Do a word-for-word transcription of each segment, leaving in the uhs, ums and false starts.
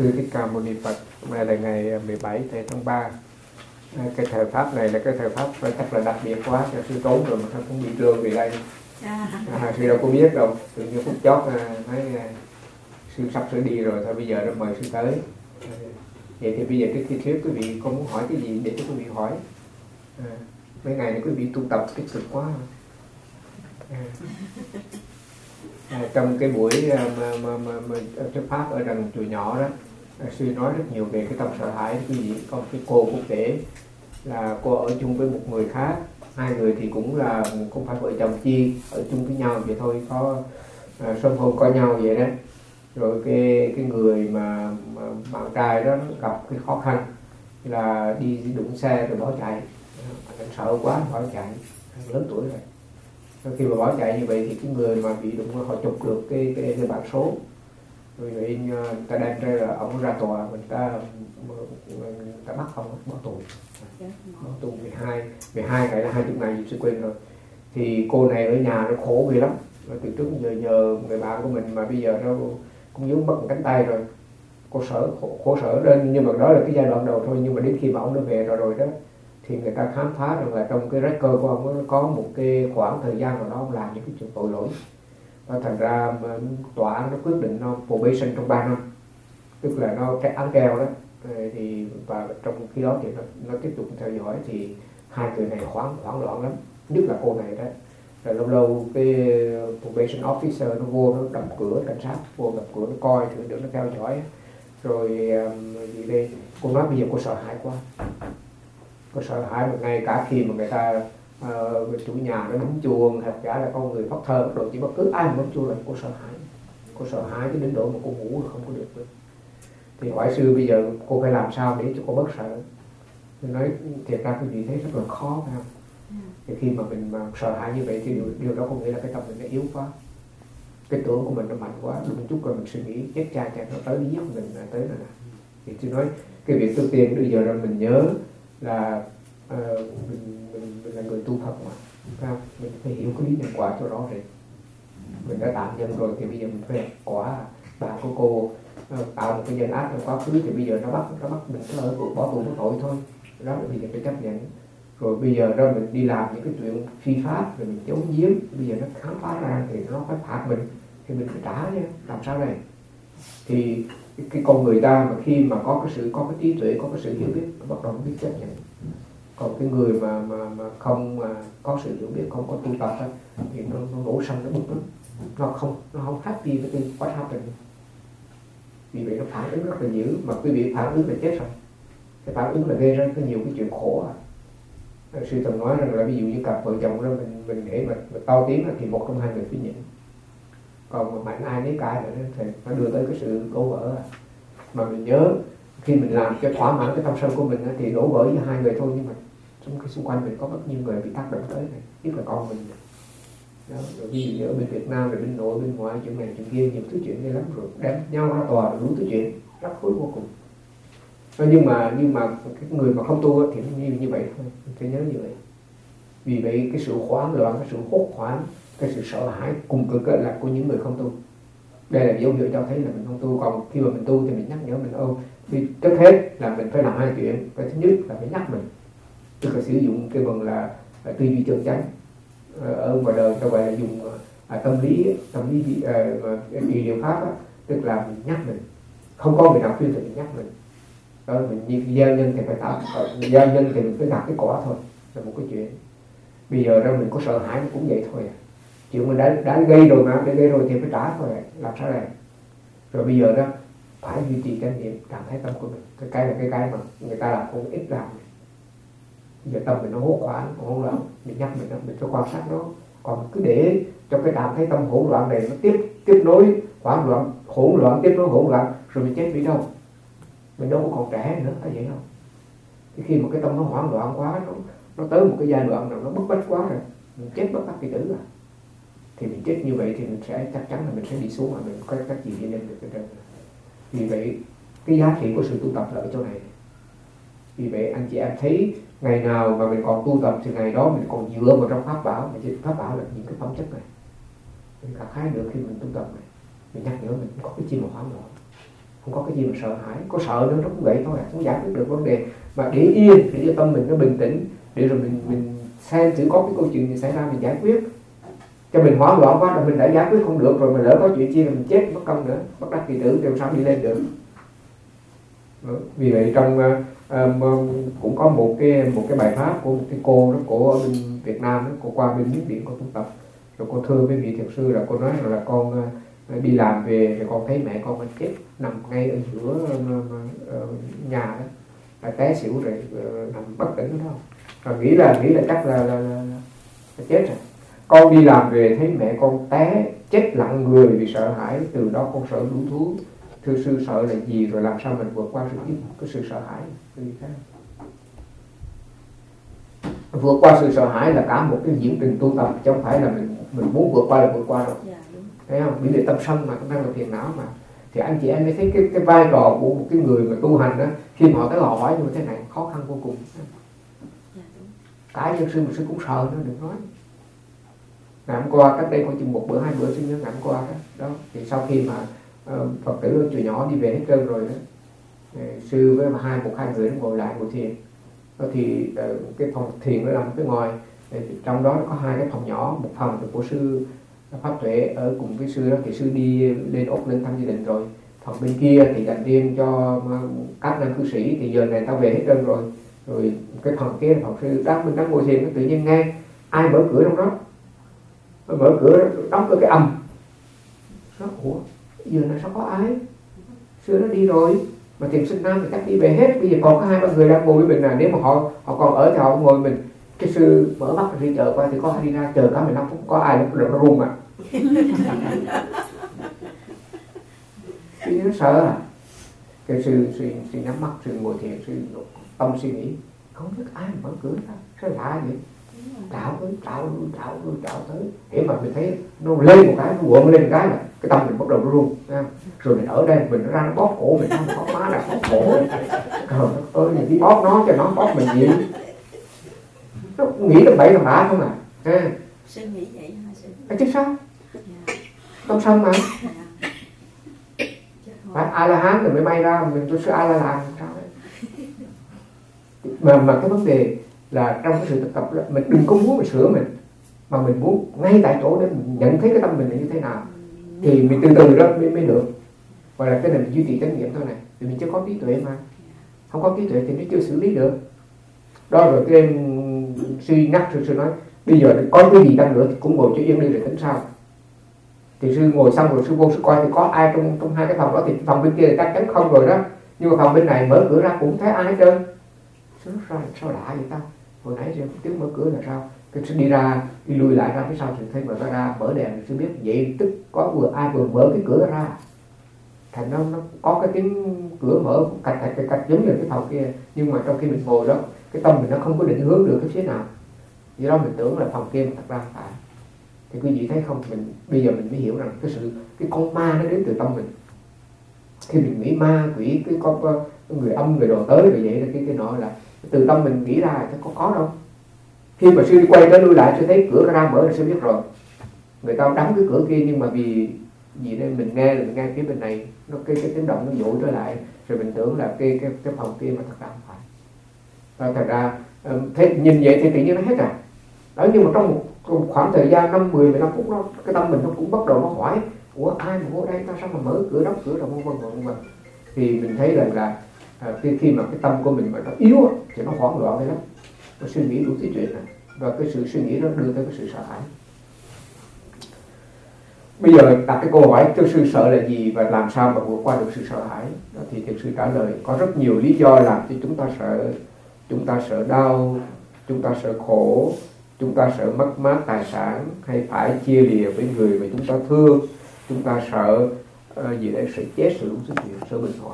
Sư Thích Ca Mâu Ni Phật. Hôm nay là ngày mười bảy tháng ba. Cái thời pháp này là cái thời pháp chắc là đặc biệt quá, cho sư tốn rồi mà sao cũng bị trương về đây. À, sư đâu có biết đâu, tự nhiên phút chót nói sư sắp sửa đi rồi, thôi bây giờ nó mời sư tới. Vậy thì bây giờ trước khi thuyết quý vị có muốn hỏi cái gì để cho quý vị hỏi. À, mấy ngày này quý vị tu tập tích cực quá. À, à, trong cái buổi mà, mà, mà, mà thuyết pháp ở đằng chùa nhỏ đó, sư nói rất nhiều về cái tâm sợ hãi. Quý vị có cái cô cũng kể là cô ở chung với một người khác, hai người thì cũng là không phải vợ chồng chi, ở chung với nhau vậy thôi, có à, sớm hôm có nhau vậy đó. Rồi cái cái người mà, mà bạn trai đó gặp cái khó khăn là đi đụng xe rồi bỏ chạy, anh sợ quá bỏ chạy, anh lớn tuổi rồi. Sau khi mà bỏ chạy như vậy thì cái người mà bị đụng họ chụp được cái cái, cái bản số, rồi người ta đem ra là ông ra tòa, mình ta người ta bắt ông bỏ tù, bỏ tù mười hai mười hai ngày là hai mươi ngày, sự quên rồi. Thì cô này ở nhà nó khổ ghê lắm, rồi từ trước giờ nhờ người bạn của mình mà bây giờ nó cũng vướng mất một cánh tay rồi, cô sở khổ, khổ sở lên. Nhưng mà đó là cái giai đoạn đầu thôi, nhưng mà đến khi mà ông đã về rồi rồi đó thì người ta khám phá rằng là trong cái record của ông có một cái khoảng thời gian nào đó ông làm những cái chuyện tội lỗi, và thành ra tòa án nó quyết định nó probation trong ba năm, tức là nó cái án treo đó. Thì và trong khi đó thì nó, nó tiếp tục theo dõi, thì hai người này hoảng hoảng loạn lắm, nhất là cô này đó. Rồi lâu lâu cái probation officer nó vô, nó đập cửa, cảnh sát vô đập cửa nó coi thử được, nó theo dõi. Rồi um, gì đây cô nói bây giờ cô sợ hãi quá, cô sợ hãi một ngày cả khi mà người ta uh, chủ nhà nó bấm chuông, hoặc giả là con người phát thơ rồi, chỉ bất cứ ai mà bấm chuông là cô sợ hãi, cô sợ hãi cái đến độ mà cô ngủ không có được nữa. Thì hỏi sư bây giờ cô phải làm sao để cho cô bớt sợ. Tôi nói thiệt ra quý vị thấy rất là khó phải không? Thì khi mà mình mà sợ hãi như vậy thì điều, điều đó có nghĩa là cái tâm mình nó yếu quá, cái tưởng của mình nó mạnh quá, đúng chút rồi mình suy nghĩ chết cha cha nó tới giết mình là tới rồi nè. Thì tôi nói cái việc trước tiên bây giờ là mình nhớ là uh, mình, mình, mình là người tu Phật mà, phải không? Mình phải hiểu cái lý nhân quả cho rõ rệt. Mình đã tạo nhân rồi thì bây giờ mình phải quả. Bạn của cô uh, tạo một cái nhân ác trong quá khứ thì bây giờ nó bắt nó bắt mình phải ở bỏ tù có tội thôi, đó là bây giờ phải chấp nhận. Rồi bây giờ đó mình đi làm những cái chuyện phi pháp rồi mình trốn giếm, bây giờ nó khám phá ra thì nó phải phạt mình, thì mình phải trả nha, làm sao đây? Thì cái, cái con người ta mà khi mà có cái sự có cái trí tuệ, có cái sự hiểu biết, nó bắt đầu biết chấp nhận. Còn cái người mà mà mà không mà có sự hiểu biết, không có tu tập đó, thì nó nó nổ sân, nó bực lắm, nó không nó không happy với cái quá happen. Vì vậy nó phản ứng rất là dữ, mà quý vị phản ứng là chết rồi. Cái phản ứng là gây ra cái nhiều cái chuyện khổ à. Sư từng nói rằng là ví dụ như cặp vợ chồng đó mình mình để mà, mà to tiếng thì một trong hai người phải nhịn, còn mà mạnh ai nấy cãi nữa thì nó đưa tới cái sự đổ vỡ. Mà mình nhớ khi mình làm cho thỏa mãn cái tâm sân của mình thì đổ vỡ với hai người thôi, nhưng mà trong cái xung quanh mình có rất nhiều người bị tác động tới này, nhất là con mình đó. Rồi ví dụ như ở bên Việt Nam, rồi bên nội bên ngoại, chuyện này chuyện kia, nhiều thứ chuyện như lắm, rồi đem nhau ra tòa rồi đủ thứ chuyện rắc rối vô cùng. Nhưng mà nhưng mà cái người mà không tu thì như như vậy thôi, mình phải nhớ như vậy. Vì vậy cái sự hoảng loạn, cái sự hốt hoảng, cái sự sợ hãi cùng cực là của những người không tu. Đây là dấu hiệu cho thấy là mình không tu. Còn khi mà mình tu thì mình nhắc nhở mình, ô vì trước hết là mình phải làm hai chuyện. Cái thứ nhất là phải nhắc mình, tức là sử dụng cái bằng là, là tư duy chân chánh. Ở ngoài đời ta gọi là dùng à, tâm lý tâm lý à, trị liệu pháp á, tức là mình nhắc mình, không có người nào khuyên thì mình nhắc mình. Đó, mình như gieo nhân thì phải tạo, gieo nhân thì mình phải gặt cái quả thôi, là một cái chuyện. Bây giờ ra mình có sợ hãi cũng vậy thôi à. Chuyện mình đã, đã gây rồi mà, đã gây rồi thì phải trả thôi à. Làm sao đây? Rồi bây giờ đó phải duy trì chánh niệm, cảm thấy tâm của mình. Cái cái là cái cái mà người ta làm cũng ít làm. Bây giờ tâm mình nó hốt hoảng, hỗn loạn, mình nhắc mình, mình phải quan sát nó. Còn cứ để cho cái cảm thấy tâm hỗn loạn này nó tiếp tiếp nối hoảng loạn, hỗn loạn tiếp nối hỗn loạn, rồi mình chết đi đâu? Mình đâu có còn trẻ nữa, phải vậy không? Thì khi mà cái tâm nó hoảng loạn quá, nó, nó tới một cái giai đoạn nào nó bức bách quá rồi, mình chết bất đắc kỳ tử rồi. Thì mình chết như vậy thì mình sẽ chắc chắn là mình sẽ đi xuống, mà mình có cách gì để lên được cái trên. Vì vậy cái giá trị của sự tu tập là ở chỗ này. Vì vậy anh chị em thấy ngày nào mà mình còn tu tập thì ngày đó mình còn dựa vào trong pháp bảo, mà trên pháp bảo là những cái phẩm chất này. Mình cả khái được khi mình tu tập này, mình nhắc nhở mình có cái chi mà hoảng loạn. không có cái gì mà sợ hãi. Có sợ nữa nó cũng vậy thôi, không giải quyết được vấn đề. Mà để yên, để cho tâm mình nó bình tĩnh, để rồi mình mình xem thử có cái câu chuyện gì xảy ra mình giải quyết. Cho mình hoảng loạn quá là mình đã giải quyết không được rồi, mình lỡ có chuyện chi là mình chết mất công nữa, bất đắc kỳ tử, làm sao đi lên được. Đó. Vì vậy trong uh, um, cũng có một cái một cái bài pháp của một cái cô đó, cô ở bên Việt Nam đó, cô qua bên Miến Điện cô tu tập, rồi cô thưa với vị thiền sư là cô nói là con uh, đi làm về thì con thấy mẹ con mình chết nằm ngay ở giữa uh, uh, nhà đó, là té xỉu rồi uh, nằm bất tỉnh đó, rồi nghĩ là nghĩ là chắc là, là, là, là chết rồi. Con đi làm về thấy mẹ con té chết lặng người vì sợ hãi, từ đó con sợ đủ thứ. Thưa sư sợ là gì, rồi làm sao mình vượt qua sự cái sự sợ hãi? Vượt qua sự sợ hãi là cả một cái diễn trình tu tập, chứ không phải là mình mình muốn vượt qua là vượt qua đâu. Thấy không? Bởi vì tâm sân mà, đang là phiền não mà. Thì anh chị em mới thấy cái cái vai trò của một cái người mà tu hành đó, khi mà họ tới họ hỏi như thế này khó khăn vô cùng. Cả dân sư một sư cũng sợ nó đừng nói. Ngày hôm qua, cách đây khoảng chừng một bữa hai bữa sư nhớ ngày hôm qua đó, đó. Thì sau khi mà uh, Phật tử chùa nhỏ đi về hết trơn rồi đó, sư với hai một hai người nó ngồi lại ngồi thiền. Đó thì uh, cái phòng thiền nó nằm phía ngoài, trong đó có hai cái phòng nhỏ, một phòng thì của sư Pháp Tuệ ở cùng với sư đó, thì sư đi lên Úc lên thăm gia đình rồi. Phòng bên kia thì dành riêng cho các nam cư sĩ, thì giờ này tao về hết trơn rồi. Rồi cái phòng kia là phòng sư đang bên đang ngồi thiền, nó tự nhiên nghe ai mở cửa trong đó, mở cửa đóng cửa cái âm. Nó ủa giờ này sao có ai, xưa nó đi rồi mà thiền sinh nam thì chắc đi về hết, bây giờ còn có hai ba người đang ngồi với mình, là nếu mà họ họ còn ở thì họ ngồi mình. Cái sư mở mắt đi chờ qua thì có ai đi ra, chờ cả mười lăm phút có ai nó nó run mà thì nó sợ à. Cái sư sư sư nhắm mắt, sư ngồi thiền, sư tâm suy nghĩ không biết ai mở cửa ra, sao lạ vậy. Trạo tới, trạo lui, trạo lui, trạo tới. Thế mà mình thấy nó lên một cái, nó quợn lên một cái là cái tâm mình bắt đầu nó run. Rồi mình ở đây, mình ra nó bóp cổ mình, nó bóp má là bóp cổ. Trời ơi, mình đi bóp nó cho nó bóp mình gì. Nó nghĩ tầm bậy tầm bạ không à. À. Sư nghĩ vậy hả sư? À, chứ sao? Tâm sân mà. Phải A-la-hán rồi mới may ra, mình tôi sư A-la-hán sao đấy. Mà, mà cái vấn đề là trong cái sự thực tập đó, mình đừng có muốn mình sửa mình, mà mình muốn ngay tại chỗ để mình nhận thấy cái tâm mình là như thế nào, thì mình từ từ đó mới, mới được. Hoặc là cái này mình duy trì chánh niệm thôi này, vì mình chưa có trí tuệ mà, không có trí tuệ thì nó chưa xử lý được. Đó rồi cái suy nhắc sư sư nói bây giờ có cái gì đang nữa thì cũng ngồi cho yên đi rồi tính sao. Thì sư ngồi xong rồi sư vô sư coi thì có ai trong trong hai cái phòng đó, thì phòng bên kia thì chắc chắn không rồi đó, nhưng mà phòng bên này mở cửa ra cũng thấy ai hết trơn. Sư nói sao, sao lạ vậy ta, hồi nãy sư tiếng mở cửa là sao. Cái sư đi ra đi lui lại ra phía sau thì thấy mở ra, mở đèn thì sư biết vậy tức có vừa ai vừa mở cái cửa ra, thành nó nó có cái tiếng cửa mở cạch cạch cạch cạch giống như cái phòng kia. Nhưng mà trong khi mình ngồi đó, cái tâm mình nó không có định hướng được cái phía nào, do đó mình tưởng là phòng kia mà thật ra không phải. Thì quý vị thấy không, mình bây giờ mình mới hiểu rằng cái sự cái con ma nó đến từ tâm mình. Khi mình nghĩ ma quỷ cái con người âm người đồ tới rồi vậy là cái cái nọ là từ tâm mình nghĩ ra chứ có có đâu. Khi mà sư quay tới lui lại sư thấy cửa ra mở là sư biết rồi, người ta đóng cái cửa kia, nhưng mà vì gì đây mình nghe mình nghe phía bên này nó cái cái tiếng động nó dội trở lại, rồi mình tưởng là cái cái cái phòng kia mà thật ra không phải. Rồi thật ra thế nhìn vậy thì tự nhiên nó hết à. Đó, nhưng mà trong một, một khoảng thời gian năm mười mười lăm phút nó cái tâm mình nó cũng bắt đầu nó hỏi ủa ai mà vô đây, ta sao mà mở cửa đóng cửa rồi vân vân vân vân. Thì mình thấy rằng là à, khi, khi mà cái tâm của mình mà nó yếu thì nó hoảng loạn lắm, nó suy nghĩ đủ thứ chuyện này, và cái sự suy nghĩ đó đưa tới cái sự sợ hãi. Bây giờ đặt cái câu hỏi cái sự sợ là gì và làm sao mà vượt qua được sự sợ hãi đó, thì thiền sư trả lời có rất nhiều lý do làm cho chúng ta sợ. Chúng ta sợ đau, chúng ta sợ khổ, chúng ta sợ mất mát tài sản hay phải chia lìa với người mà chúng ta thương, chúng ta sợ uh, gì đấy, sợ chết, sự đúng sự chuyện, sợ bình hoạn.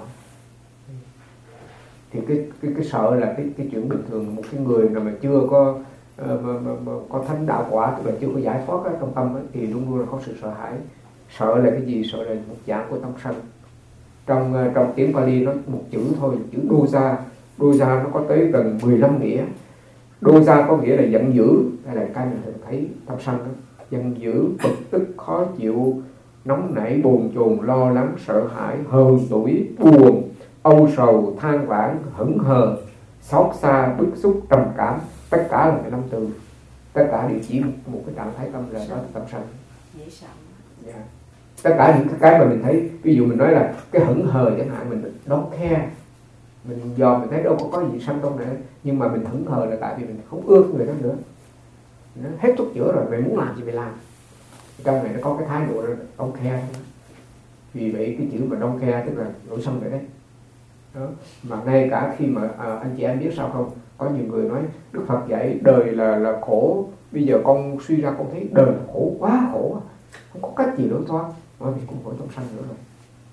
Thì cái cái cái sợ là cái cái chuyện bình thường. Một cái người nào mà chưa có uh, mà, mà, mà có thánh đạo quả, tức là chưa có giải thoát trong tâm ấy, thì luôn luôn là có sự sợ hãi. Sợ là cái gì? Sợ là một dạng của tâm sân. Trong uh, trong tiếng Pali nó một chữ thôi, chữ dosa. Dosa nó có tới gần mười lăm nghĩa. Dosa có nghĩa là giận dữ, hay là cái mình thấy tâm sân đó. Giận dữ, bực tức, khó chịu, nóng nảy, bồn chồn, lo lắng, sợ hãi, hờn tủi, buồn, âu sầu, than vãn, hững hờ, xót xa, bức xúc, trầm cảm. Tất cả là cái năm từ, tất cả đều chỉ một, một cái trạng thái tâm là đó là tâm sân. Yeah. Tất cả những cái mà mình thấy, ví dụ mình nói là cái hững hờ chẳng hạn, mình đón khe, mình dò mình thấy đâu có có gì sân trong này, nhưng mà mình hững hờ là tại vì mình không ưa người đó nữa, nó hết thuốc chữa rồi, mày muốn làm gì mày làm. Trong này nó có cái thái độ đong khe, vì vậy cái chữ mà đong khe tức là nổi sân vậy đấy. Đó. Mà ngay cả khi mà à, anh chị em biết sao không, có nhiều người nói Đức Phật dạy đời là là khổ, bây giờ con suy ra con thấy đời là khổ, quá khổ, không có cách gì đối thoát, nói thì cũng phải trong sân nữa rồi.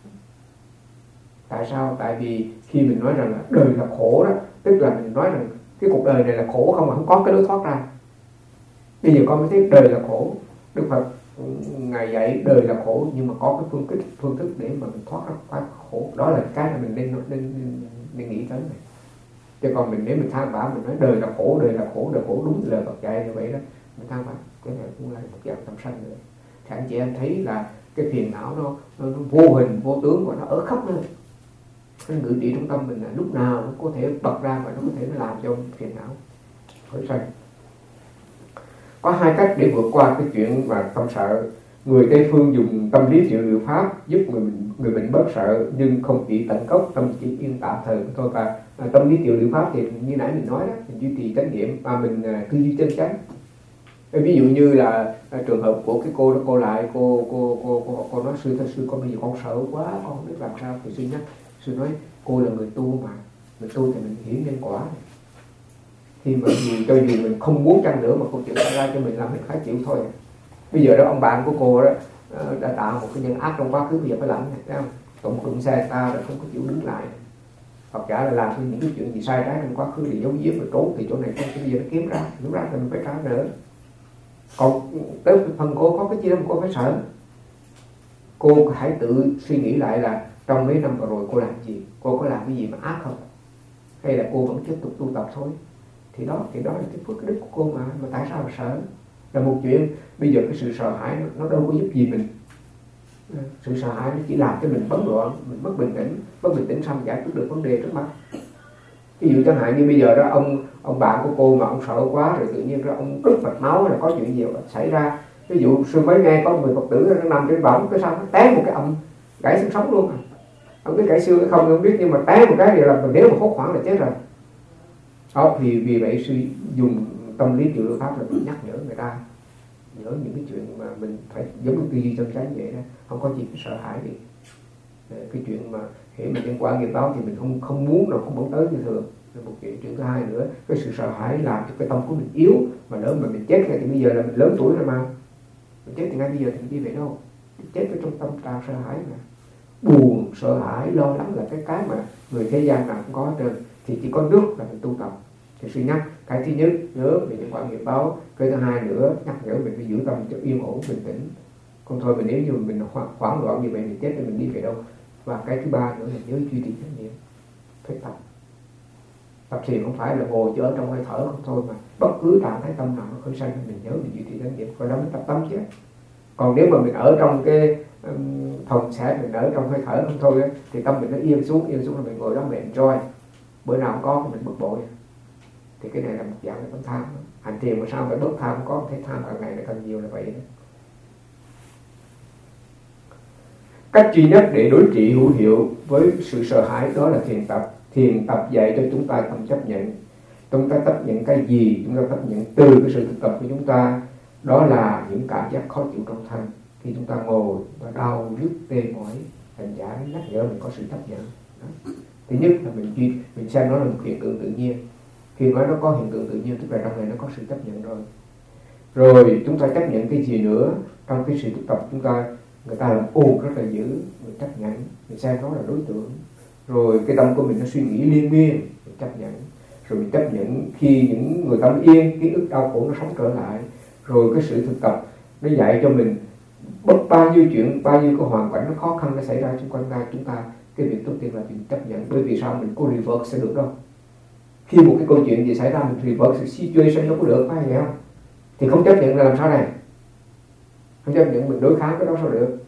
Tại sao? Tại vì khi mình nói rằng là đời là khổ đó, tức là mình nói rằng cái cuộc đời này là khổ không mà không có cái lối thoát ra. Bây giờ con mới thấy đời là khổ. Đức Phật Ngài dạy đời là khổ, nhưng mà có cái phương thức phương thức để mà mình thoát ra khỏi khổ. Đó là cái mà mình nên nên, nên, nên nghĩ tới này. Chứ còn mình nếu mình than vãn, mình nói đời là khổ, đời là khổ, đời khổ, đúng lời Phật dạy như vậy đó, mình than vãn, cái này cũng là một dạng tâm sân nữa. Thì anh chị em thấy là cái phiền não nó, nó, nó vô hình vô tướng và nó ở khắp nơi. Cái ngữ trị trong tâm mình là lúc nào nó có thể bật ra và nó có thể nó làm cho phiền não khởi sanh. Có hai cách để vượt qua cái chuyện mà tâm sợ. Người Tây phương dùng tâm lý trị liệu pháp giúp người mình người bệnh bớt sợ, nhưng không chỉ tận gốc, tâm chỉ yên tạm thời thôi. Và à, tâm lý trị liệu pháp thì như nãy mình nói đó, mình duy trì chánh niệm và mình à, tư duy chân chánh. Ví dụ như là à, trường hợp của cái cô đó, cô lại cô cô cô cô, cô nói sư thưa sư con bây giờ con sợ quá, con không biết làm sao. Thì sư nhắc, sư nói cô là người tu mà, người tu thì mình hiểu nhân quả. Thì mà dù cho dù mình không muốn chăng nữa mà câu chuyện ra cho mình làm mình phải chịu thôi. Bây giờ đó ông bạn của cô đó đã tạo một cái nhân ác trong quá khứ, bây giờ phải lãnh, thấy không? Tổng đụng xe ta rồi không có chịu đứng lại, hoặc giả là làm những cái chuyện gì sai trái trong quá khứ thì giấu giếm rồi trốn thì chỗ này không cái gì nó kiếm ra, kiếm ra thì mình phải trả nữa. Còn tới phần cô có cái chi đâu mà cô phải sợ. Cô hãy tự suy nghĩ lại là trong mấy năm vừa rồi cô làm gì, cô có làm cái gì mà ác không, hay là cô vẫn tiếp tục tu tập thôi. Thì đó, thì đó là cái phước đức của cô mà, mà tại sao mà sợ? Là một chuyện, bây giờ cái sự sợ hãi nó, nó đâu có giúp gì mình. Sự sợ hãi nó chỉ làm cho mình bấn loạn, mình mất bình tĩnh, mất bình tĩnh xong giải quyết được vấn đề trước mắt. Ví dụ chẳng hạn như bây giờ đó ông ông bạn của cô mà ông sợ quá rồi tự nhiên ra ông đứt mạch máu là có chuyện gì xảy ra. Ví dụ sư mới nghe có người Phật tử nó nằm trên võng, cái sao nó té một cái ầm gãy xương sống luôn. Ông biết gãy xương hay không không biết, nhưng mà té một cái thì là nếu mà hốt hoảng là chết rồi. Đó, thì vì vậy sư dùng tâm lý trị liệu pháp là nhắc nhở người ta nhớ những cái chuyện mà mình phải giống như tư duy chân chánh vậy đó, không có gì phải sợ hãi gì. Cái chuyện mà khi mình nhân quả nghiệp báo thì mình không không muốn rồi không muốn tới như thường là một chuyện. Chuyện thứ hai nữa, cái sự sợ hãi làm cho cái tâm của mình yếu, mà nếu mà mình chết ngay thì bây giờ là mình lớn tuổi rồi mà mình chết thì ngay bây giờ thì mình đi về đâu, chết ở trong tâm trạng sợ hãi mà. Buồn, sợ hãi, lo lắng là cái cái mà người thế gian nào cũng có hết trơn. Thì chỉ có nước là mình tu tập. Thì suy nhắc cái thứ nhất nhớ về nhân quả nghiệp báo, cái thứ hai nữa nhắc nhở mình phải giữ tâm cho yên ổn bình tĩnh. Còn thôi mình nếu như mình hoảng loạn như vậy mình chết thì mình đi về đâu. Và cái thứ ba nữa là nhớ duy trì chánh niệm, phải tập. Tập thiền không phải là ngồi chỉ ở trong hơi thở không thôi, mà bất cứ trạng thái tâm nào nó khởi sanh mình nhớ mình duy trì chánh niệm, còn đó mới tập tâm chứ. Còn nếu mà mình ở trong cái um, phòng sẽ mình ở trong hơi thở không thôi ấy, thì tâm mình nó yên xuống, yên xuống là mình ngồi đó mình enjoy. Bữa nào không có mình bực bội. Thì cái này là một dạng tâm tham. Hành thiền mà sao phải bớt tham, có thể tham càng ngày nó càng nhiều là vậy đó. Cách duy nhất để đối trị hữu hiệu với sự sợ hãi đó là thiền tập. Thiền tập dạy cho chúng ta không chấp nhận. Chúng ta chấp nhận cái gì? Chúng ta chấp nhận từ cái sự thực tập của chúng ta. Đó là những cảm giác khó chịu trong thân. Khi chúng ta ngồi và đau, nhức, tê mỏi, hành giả nhắc nhở mình có sự chấp nhận. Đó. Thứ nhất là mình duy, mình xem nó là một hiện tượng tự nhiên. Khi nói nó có hiện tượng tự nhiên tức là trong này nó có sự chấp nhận rồi. Rồi chúng ta chấp nhận cái gì nữa? Trong cái sự thực tập chúng ta, người ta làm ồn rất là dữ, mình chấp nhận, mình xem nó là đối tượng. Rồi cái tâm của mình nó suy nghĩ liên miên, mình chấp nhận. Rồi mình chấp nhận khi những người tâm yên, ký ức đau khổ nó sống trở lại. Rồi cái sự thực tập nó dạy cho mình bất bao nhiêu chuyện, bao nhiêu cái hoàn cảnh nó khó khăn nó xảy ra xung quanh ta, chúng ta cái việc đầu tiên là mình chấp nhận. Bởi vì sao mình có reverse sẽ được đâu. Khi một cái câu chuyện gì xảy ra mình reverse situation nó có được, phải không? Thì không chấp nhận là làm sao này? Không chấp nhận mình đối kháng cái đó sao được?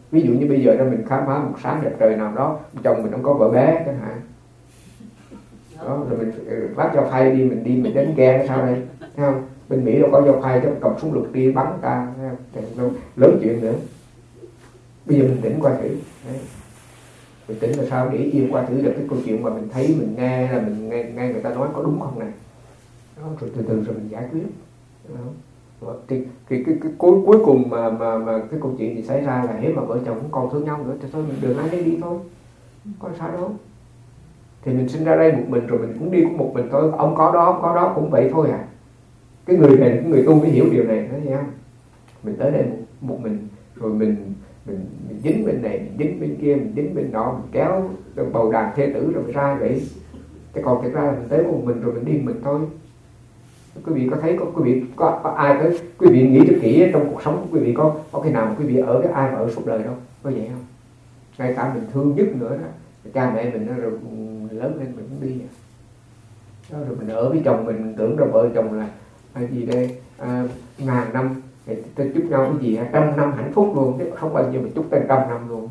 Ví dụ như bây giờ đó mình khám phá một sáng đẹp trời nào đó chồng mình không có vợ bé chẳng hạn đó, rồi mình bắt dao phay đi, mình đi mình đánh ghen sao đây, thấy không? Bên Mỹ đâu có dao phay chứ cầm súng lục đi bắn ta, đâu lớn chuyện nữa. Bây giờ mình tỉnh qua thử, đấy. Mình tỉnh là sao để yên qua thử được cái câu chuyện mà mình thấy, mình nghe là mình nghe, nghe người ta nói có đúng không này đó, rồi từ từ rồi mình giải quyết đó. Thì, thì cái, cái cuối cuối cùng mà mà mà cái câu chuyện thì xảy ra là nếu mà vợ chồng cũng còn thương nhau nữa thì thôi mình đường ai nấy đi thôi, có sao đâu. Thì mình sinh ra đây một mình rồi mình cũng đi cũng một mình thôi, ông có đó ông có đó cũng vậy thôi à. Cái người này, cái người tu mới hiểu điều này, thấy không? Mình tới đây một, một mình rồi mình mình, mình dính bên này, mình dính bên kia, mình dính bên nọ, mình kéo bầu đàn thê tử rồi mình ra vậy. Thế còn thực ra là mình tới một mình rồi mình đi một mình thôi. Quý vị có thấy có quý vị có, có ai tới, quý vị nghĩ cho kỹ trong cuộc sống của quý vị có có cái nào mà quý vị ở cái ai mà ở suốt đời đâu, có vậy không? Ngay cả mình thương nhất nữa đó, cha mẹ mình rồi lớn lên mình cũng đi đó, rồi mình ở với chồng mình, mình tưởng rồi vợ chồng là à, gì đây à, ngàn năm thì tôi chúc nhau cái gì trăm năm hạnh phúc luôn, chứ không bao giờ mình chúc tên trăm năm luôn.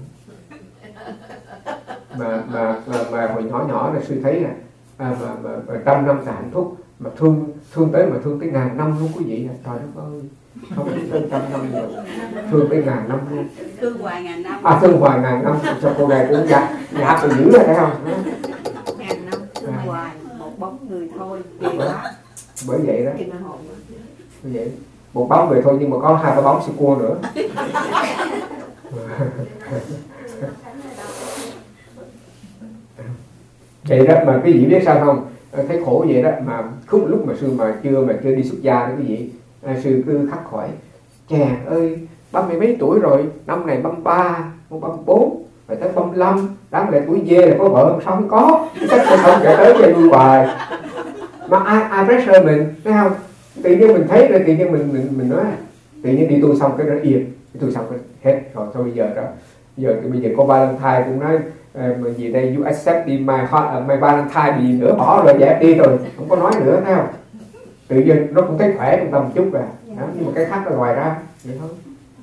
Mà mà mà, mà hồi nhỏ nhỏ là sư thấy là à, mà, mà, mà trăm năm là hạnh phúc, mà thương thương tới mà thương tới ngàn năm luôn quý vị, trời đất ơi, không đến tới trăm năm rồi, thương tới ngàn năm luôn, thương hoài ngàn năm, à thương hoài ngàn năm, sao cô này cũng dạ dạ tôi dữ rồi thấy không? Ngàn năm thương à. Hoài một bóng người thôi, kỳ quá. Bởi vậy đó, bởi vậy một bóng người thôi nhưng mà có hai cái bóng sư cua nữa. Vậy đó mà cái gì biết sao không? Thấy khổ vậy đó mà khúc lúc mà sư mà chưa mà chưa đi xuất gia đó quý vị, à, sư cứ khắc khoải chàng ơi ba mươi mấy tuổi rồi, năm này ba mươi ba, ba mươi bốn, rồi tới ba mươi lăm, đáng lẽ tuổi dê là có vợ không, sao không có, chắc là không chạy tới chạy lui hoài. Mà ai ai pressure mình, thấy không? Tự nhiên mình thấy rồi tự nhiên mình mình mình nói tự nhiên đi tu xong cái nó yên, đi tu xong cái hết rồi thôi bây giờ đó, giờ thì bây giờ có Valentine cũng nói mà gì đây you accept đi my heart, my Valentine bị nữa bỏ rồi dẹp đi rồi không có nói nữa, thấy không? Tự nhiên nó cũng thấy khỏe trong tâm chút à, đó, nhưng mà cái khác là ngoài ra vậy thôi.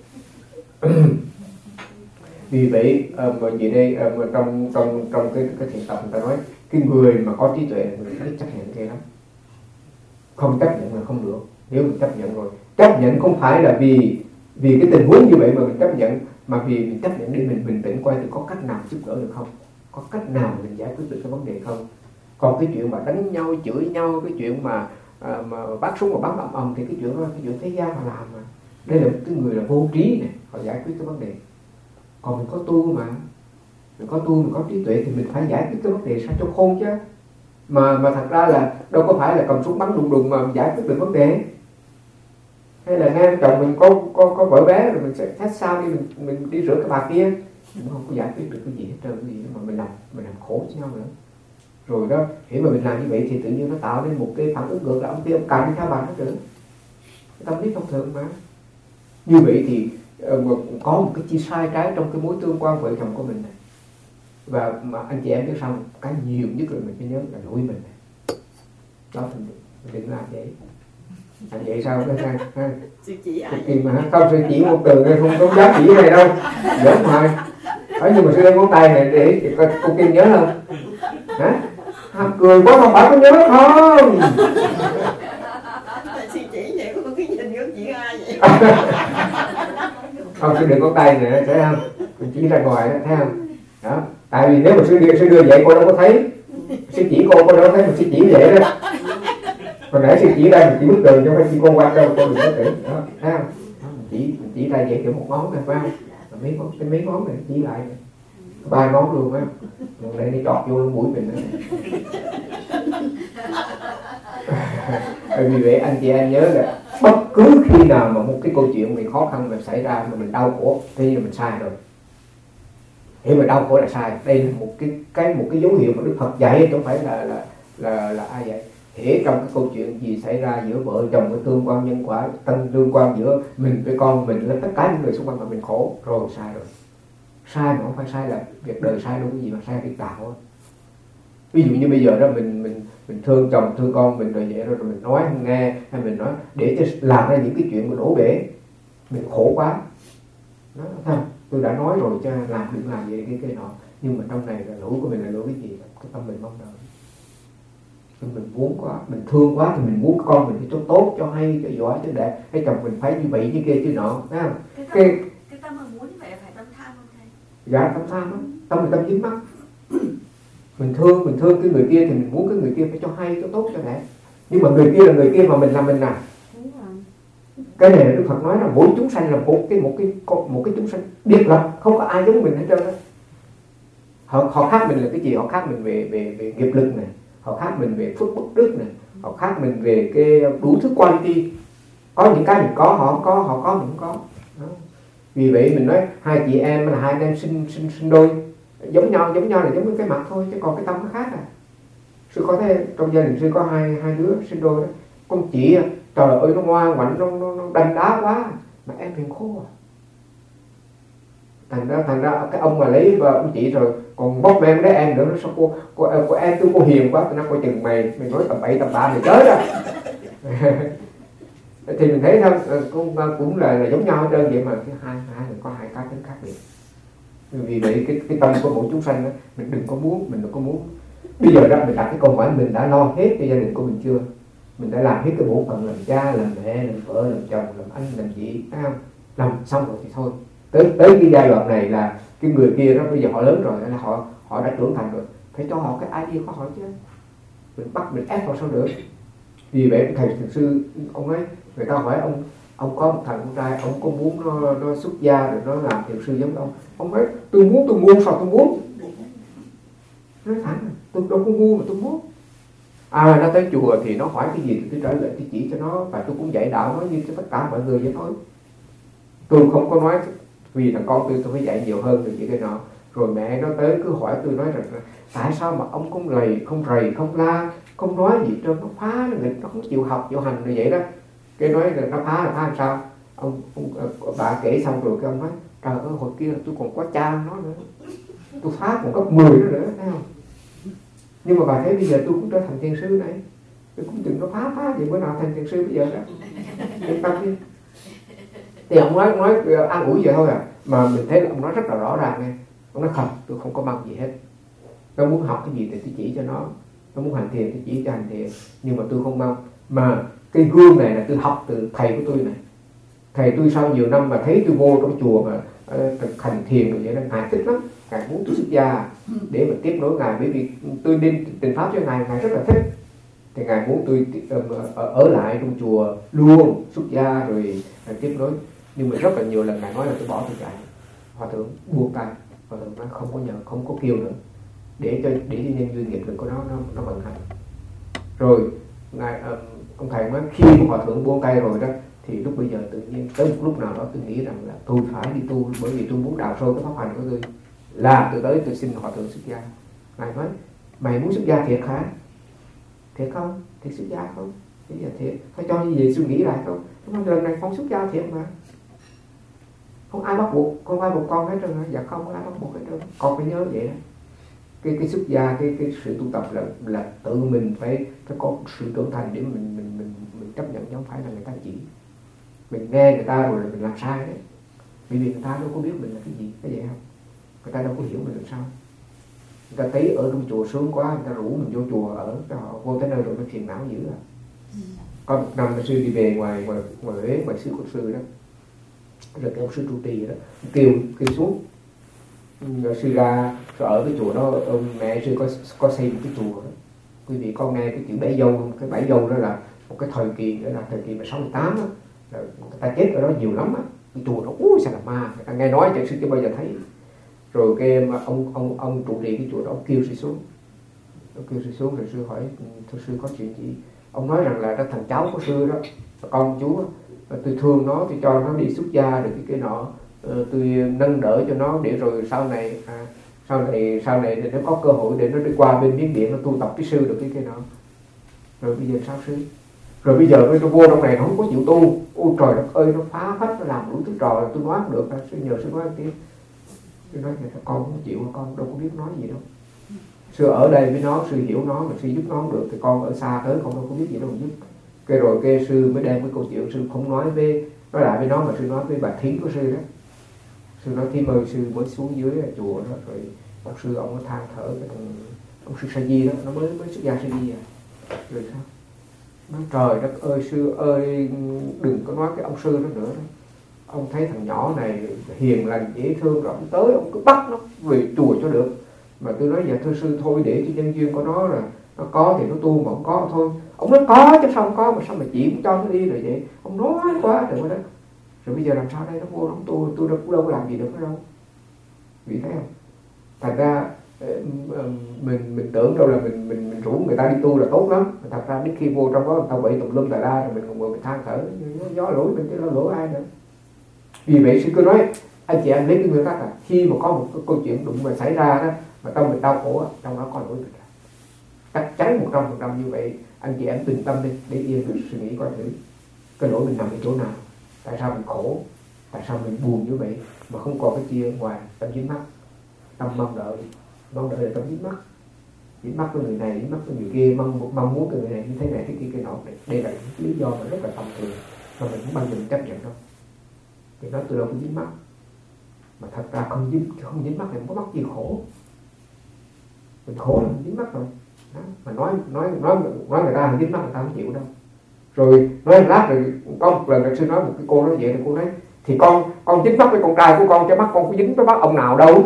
Vì vậy mà gì đây mà trong trong trong cái cái thiền tập người ta nói cái người mà có trí tuệ là người phải chấp nhận cái lắm, không chấp nhận là không được. Nếu mình chấp nhận rồi, chấp nhận không phải là vì vì cái tình huống như vậy mà mình chấp nhận, mà vì mình chấp nhận để mình bình tĩnh coi thì có cách nào giúp đỡ được không, có cách nào mình giải quyết được cái vấn đề không. Còn cái chuyện mà đánh nhau chửi nhau, cái chuyện mà à, mà bắt súng mà bắn ầm ầm thì cái chuyện đó cái chuyện thế gian mà làm mà. Đây là một cái người là vô trí này, họ giải quyết cái vấn đề. Còn mình có tu mà, mình có tu, mình có trí tuệ thì mình phải giải quyết cái vấn đề sao cho khôn chứ. Mà mà thật ra là đâu có phải là cầm súng bắn đùng đùng mà giải quyết được vấn đề. Hay là nghe chồng mình có có có vợ bé rồi mình sẽ thách sao đi mình mình đi rửa cái bà kia, mình không có giải quyết được cái gì hết trơn, cái gì mà mình làm mình làm khổ với nhau nữa. Rồi đó, khi mà mình làm như vậy thì tự nhiên nó tạo nên một cái phản ứng ngược là ông kia ông càng đi theo bà nó nữa. Cái tâm lý thông thường mà. Như vậy thì uh, có một cái chi sai trái trong cái mối tương quan vợ chồng của mình này. Và mà anh chị em biết sao cái nhiều nhất là mình phải nhớ là lỗi mình này. Đó thì mình đừng làm vậy. À, vậy sao cái này ha? Sư chỉ ai vậy mà không, sư chỉ một từ này không có dám chỉ này đâu, giỡn hoài. Ở nhưng mà sư đem ngón tay này để coi cô Kim nhớ không? Hả? À, cười quá không phải có nhớ không? Sư chỉ vậy có cái nhìn có chỉ ai vậy? Không, sư đưa ngón tay này thấy không? Mình chỉ ra ngoài đó, thấy không? Đó. Tại vì nếu mà sư đưa sư đưa vậy cô đâu có thấy. Sư chỉ cô cô đâu có thấy mà sư chỉ vậy đó. Còn nãy sư chỉ ra mình chỉ bước đường cho phải chỉ cô qua đâu cô đừng có tưởng đó, thấy không? Đó, mình chỉ mình chỉ ra vậy kiểu một ngón này phải không? Mấy ngón cái mấy ngón này chỉ lại này. Ba ngón luôn á, rồi đây đi chọt vô mũi mình nữa. Vì vậy anh chị em nhớ là bất cứ khi nào mà một cái câu chuyện mình khó khăn mình xảy ra mà mình đau khổ thì mình sai rồi. Khi mà đau khổ là sai, đây là một cái cái một cái dấu hiệu mà Đức Phật dạy, không phải là là là là ai vậy. Hễ trong cái câu chuyện gì xảy ra giữa vợ chồng, cái tương quan nhân quả, tân tương quan giữa mình với con mình, là tất cả những người xung quanh mà mình khổ rồi, sai rồi. Sai mà không phải sai là việc đời sai đâu cái gì mà sai việc tạo. Ví dụ như bây giờ đó mình mình mình thương chồng thương con mình rồi vậy rồi, rồi mình nói không nghe, hay mình nói để cho làm ra những cái chuyện mà đổ bể, mình khổ quá. Đó, thấy không? tôi đã nói rồi cho làm đừng làm vậy cái cái nọ, nhưng mà trong này là lỗi của mình là lỗi cái gì? Cái tâm mình mong đợi, mình muốn quá, mình thương quá thì mình muốn con mình cho tốt, cho hay, cho giỏi, cho đẹp, cái chồng mình phải như vậy như kia chứ nọ, thấy không? Cái tâm, cái cái tâm mà muốn như vậy phải tâm tham không thầy? Dạ tâm tham đó, tâm là tâm dính mắc. Mình thương, mình thương cái người kia thì mình muốn cái người kia phải cho hay, cho tốt, cho đẹp. Nhưng mà người kia là người kia mà mình là mình à. Cái này là Đức Phật nói là mỗi chúng sanh là một cái một cái một cái chúng sanh biệt lập, không có ai giống mình hết trơn á. Họ, họ khác mình là cái gì? Họ khác mình về về về nghiệp lực này, họ khác mình về phước bất đức này, họ khác mình về cái đủ thứ quality. Có những cái mình có, họ không có, họ có mình không có. Đó. Vì vậy mình nói hai chị em là hai anh em sinh sinh sinh đôi, giống nhau giống nhau là giống cái mặt thôi, chứ còn cái tâm nó khác à. Sư có thấy trong gia đình sư có hai hai đứa sinh đôi đó, con chị trời ơi nó ngoan ngoãn, nó nó, nó đanh đá quá, mà em hiền khô à. Thành ra thành ra cái ông mà lấy vợ ông chị rồi còn bóp em lấy em nữa, nó sao cô cô, cô em tôi cô hiền quá, tôi nói coi chừng mày mày nói tầm bậy tầm bạ mày tới đó. Thì mình thấy thôi cũng cũng là, là giống nhau hết trơn vậy, mà cái hai hai người có hai cá tính khác biệt. Vì vậy cái cái tâm của mỗi chúng sanh đó, mình đừng có muốn, mình đừng có muốn. Bây giờ đó mình đặt cái câu hỏi mình đã lo hết cho gia đình của mình chưa? Mình đã làm hết cái bổn phận làm cha, làm mẹ, làm vợ, làm chồng, làm anh, làm chị, thấy không? Làm xong rồi thì thôi. Tới tới cái giai đoạn này là cái người kia đó bây giờ họ lớn rồi, là họ họ đã trưởng thành rồi, phải cho họ cái idea của họ chứ. Mình bắt mình ép họ sao được? Vì vậy thầy thiền sư ông ấy, người ta hỏi ông ông có một thằng con trai, ông có muốn nó, nó xuất gia rồi nó làm thiền sư giống ông? Ông nói tôi muốn, tôi muốn, sao tôi muốn? Nói thẳng, tôi đâu có ngu mà tôi muốn. À nó tới chùa thì nó hỏi cái gì thì tôi trả lời, tôi chỉ cho nó, và tôi cũng dạy đạo nó như cho tất cả mọi người vậy thôi. Tôi không có nói vì thằng con tôi tôi phải dạy nhiều hơn rồi chỉ cái nọ. Rồi mẹ nó tới cứ hỏi tôi nói rằng tại sao mà ông không lầy, không rầy, không la, không nói gì trơn, nó phá, nó nghịch, nó không chịu học, chịu hành như vậy đó. Cái nói là nó phá là phá làm sao? Ông, ông bà kể xong rồi cái ông nói trời ơi hồi kia tôi còn có cha nó nữa, tôi phá còn gấp mười nữa nữa, thấy không? Nhưng mà bà thấy bây giờ tôi cũng trở thành thiền sư này, tôi cũng đừng có phá phá vậy, bữa nào thành thiền sư bây giờ đó, yên tâm đi. Thì ông nói nói an ủi vậy thôi à, mà mình thấy là ông nói rất là rõ ràng nghe. Ông nói không, tôi không có mong gì hết, nó muốn học cái gì thì tôi chỉ cho nó, nó muốn hành thiền tôi chỉ cho hành thiền, nhưng mà tôi không mong. Mà cái gương này là tôi học từ thầy của tôi này. Thầy tôi sau nhiều năm mà thấy tôi vô trong chùa mà uh, thực hành thiền rồi vậy đó, ngài thích lắm, ngài muốn tôi xuất gia để mà tiếp nối ngài, bởi vì tôi nên trình pháp cho ngài, ngài rất là thích. Thì ngài muốn tôi uh, ở lại trong chùa luôn, xuất gia rồi uh, tiếp nối. Nhưng mà rất là nhiều lần ngài nói là tôi bỏ tôi chạy. Hòa thượng buông tay, hòa thượng nói không có nhờ, không có kêu nữa, để cho để cho nhân duyên nghiệp lực của nó nó nó vận hành. Rồi ngài uh, ông thầy nói khi mà hòa thượng buông tay rồi đó, thì lúc bây giờ tự nhiên tới một lúc nào đó tôi nghĩ rằng là tôi phải đi tu, bởi vì tôi muốn đào sâu cái pháp hành của tôi, là từ tới tôi xin hòa thượng xuất gia. Ngài nói mày muốn xuất gia thiệt hả? Thiệt không? Thiệt xuất gia không? Bây giờ thiệt, phải cho như vậy suy nghĩ lại không? Nói lần này con xuất gia thiệt mà, không ai bắt buộc, không ai buộc con hết trơn hả? Dạ không, không ai bắt buộc hết trơn, con phải nhớ vậy đó. Cái cái xuất gia, cái cái sự tu tập là là tự mình phải phải có sự trưởng thành để mình mình mình mình chấp nhận, chứ không phải là người ta chỉ. Mình nghe người ta rồi là mình làm sai đấy, bởi vì người ta đâu có biết mình là cái gì, cái vậy không? Người ta đâu có hiểu mình làm sao. Người ta thấy ở trong chùa sướng quá, người ta rủ mình vô chùa ở, cho họ vô tới nơi rồi nó phiền não dữ à. Có một năm sư đi về ngoài ngoài ngoài Huế, ngoài xứ của sư đó, rồi cái ông sư trụ trì đó kêu kêu xuống. Rồi sư ra rồi ở cái chùa đó, ông mẹ sư có có xây một cái chùa đó. Quý vị con nghe cái chữ bãi dâu, cái bãi dâu đó là một cái thời kỳ, đó là thời kỳ mà sáu mươi tám á, người ta chết ở đó nhiều lắm á. Cái chùa đó úi sao là ma, người ta nghe nói chẳng sư chưa bao giờ thấy. Rồi cái mà ông ông ông trụ trì cái chùa đó, ông kêu sư xuống, ông kêu sư xuống rồi sư hỏi thưa sư có chuyện gì? Ông nói rằng là cái thằng cháu của sư đó, con chú, tôi thương nó, tôi cho nó đi xuất gia rồi cái cái nọ, tôi nâng đỡ cho nó để rồi sau này à, sau này sau này thì nó có cơ hội để nó đi qua bên Miến Điện nó tu tập với sư được cái cái nọ. Rồi bây giờ sao sư? Rồi bây giờ nó vô trong này nó không có chịu tu, ôi trời đất ơi, nó phá phách, nó làm đủ thứ trò, tôi nói không được, sư nhờ sư nói tiếng. Sư nói là con không chịu, con đâu có biết nói gì đâu. Sư ở đây với nó, sư hiểu nó, mà sư giúp nó không được thì con ở xa tới con đâu có biết gì đâu mà giúp. Cái rồi cái sư mới đem cái câu chuyện, sư không nói với nói lại với nó, mà sư nói với bà thím của sư đó. Sư nói thím ơi, sư mới xuống dưới chùa đó, rồi ông sư ông có than thở cái thằng ông sư Sa Di đó, nó mới mới xuất gia Sa Di à. Rồi sao? Nói trời đất ơi sư ơi, đừng có nói cái ông sư đó nữa đó. Ông thấy thằng nhỏ này hiền lành dễ thương, rồi ông tới ông cứ bắt nó về chùa cho được. Mà tôi nói dạ thưa sư, thôi để cho nhân duyên của nó là nó có thì nó tu, mà không có thôi. Ông nói có chứ sao không có, mà sao mà chị cũng cho nó đi rồi vậy. Ông nói quá trời quá đất. Rồi bây giờ làm sao đây, nó vô nó tu, tôi đâu, đâu có làm gì được nó đâu. Vì thấy không? Thành ra mình mình tưởng đâu là mình mình mình rủ người ta đi tu là tốt lắm, mà thật ra đến khi vô trong đó người ta bậy tùm lum tà la, rồi mình còn ngồi mình than thở, gió lỗi mình chứ lo lỗi ai nữa. Vì vậy sư cứ nói anh chị em lấy cái nguyên tắc là khi mà có một cái câu chuyện đụng mà xảy ra đó, mà tâm mình đau khổ, trong đó có lỗi mình. Chắc chắn một trăm phần trăm như vậy. Anh chị em bình tâm đi, để yên được suy nghĩ coi thử cái lỗi mình nằm ở chỗ nào, tại sao mình khổ, tại sao mình buồn như vậy mà không còn cái kia ngoài tâm dính mắc, tâm mong đợi. Mong đợi là tâm dính mắc, dính mắc với người này, dính mắc với người kia, mong mong muốn cái người này như thế này, cái kia, cái nọ. Đây là những lý do mà rất là tầm thường, mà mình cũng bao giờ mình chấp nhận đâu. Thì nói từ đâu cũng dính mắc, mà thật ra không dính không dính mắc thì không có mắc gì khổ. Mình khổ là mình dính mắc rồi. Đó. Mà nói nói nói nói người ta không dính mắc, người ta không chịu đâu. Rồi nói lát rồi có một lần luật sư nói một cái cô nói vậy, thì cô nói thì con con dính mắc với con trai của con, cho mắt con có dính với mắt ông nào đâu.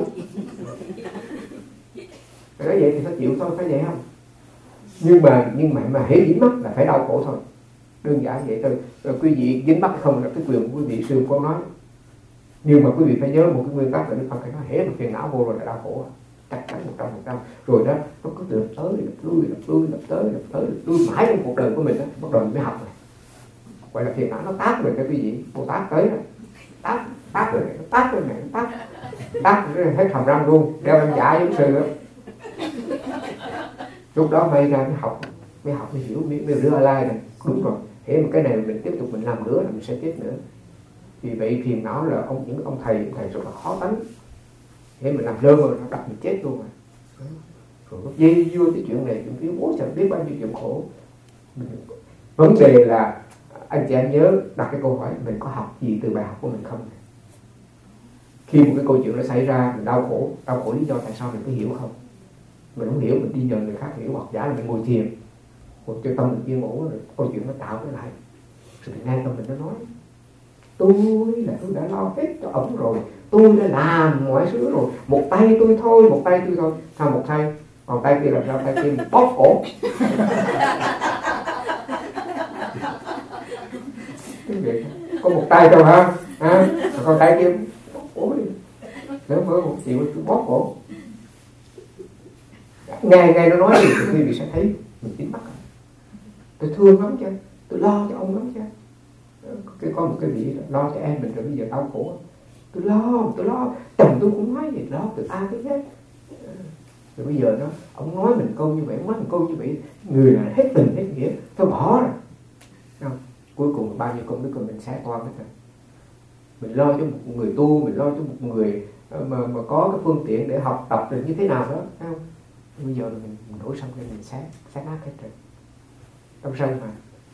Nói vậy thì nó chịu thôi, phải vậy không? Nhưng mà nhưng mà mà hễ dính mắc là phải đau khổ thôi, đơn giản vậy thôi. Rồi quý vị dính mắc không là cái quyền của quý vị, sư con nói. Nhưng mà quý vị phải nhớ một cái nguyên tắc là Đức Phật phải nói hễ mà phiền não vô rồi là đau khổ, chắc chắn một trăm phần trăm. Rồi đó nó cứ từ tới đập lui đập lui đập tới đập tới đập lui mãi trong cuộc đời của mình đó, bắt đầu mình mới học này. Gọi là phiền não nó tát mình, cái quý vị Bồ Tát tới rồi, tát tát rồi này, tát rồi này, tát tát rồi hết hàm răng luôn, đeo răng giả giống sư đó. Lúc đó may ra mới học, mới học mới hiểu, mới, mới realize này, đúng rồi, thế mà cái này mình tiếp tục mình làm nữa là mình sẽ tiếp nữa. Vì vậy phiền não là ông những ông thầy thầy rất là khó tánh, thế mình làm lơ mà nó đập mình chết luôn rồi. Rồi nó dây vô cái chuyện này chuyện kia, bố chẳng biết bao nhiêu chuyện khổ. Vấn đề là anh chị em nhớ đặt cái câu hỏi mình có học gì từ bài học của mình không? Khi một cái câu chuyện nó xảy ra mình đau khổ, đau khổ lý do tại sao mình có hiểu không? Mình không hiểu mình đi nhờ người khác hiểu, hoặc giả là mình ngồi thiền một cho tâm mình yên ổn rồi câu chuyện nó tạo cái lại, rồi mình nghe tâm mình nó nói tôi là tôi đã lo hết cho ổng rồi, tôi đã làm mọi thứ rồi, một tay tôi thôi, một tay tôi thôi, sao một tay, còn tay kia làm sao, tay kia bóp cổ. Có một tay thôi hả? À, còn tay kia bóp cổ đi, nếu mới một chịu tôi bóp cổ. Ngày ngày nó nói gì thì quý vị sẽ thấy mình dính mắc. Tôi thương lắm chứ, tôi lo cho ông lắm chứ. Cái có một cái vị lo cho em mình rồi bây giờ đau khổ. Tôi lo, tôi lo, chồng tôi cũng nói gì lo từ A tới Z. Rồi bây giờ nó, ông nói mình câu như vậy, ông nói mình câu như vậy, người là hết tình hết nghĩa, thôi bỏ rồi. Không? Cuối cùng bao nhiêu công đức của mình sẽ toan hết rồi. Mình lo cho một người tu, mình lo cho một người mà, mà có cái phương tiện để học tập được như thế nào đó, thấy không? Bây giờ mình, mình đổ xong cái mình sát, sát nát hết rồi. Tâm sân mà.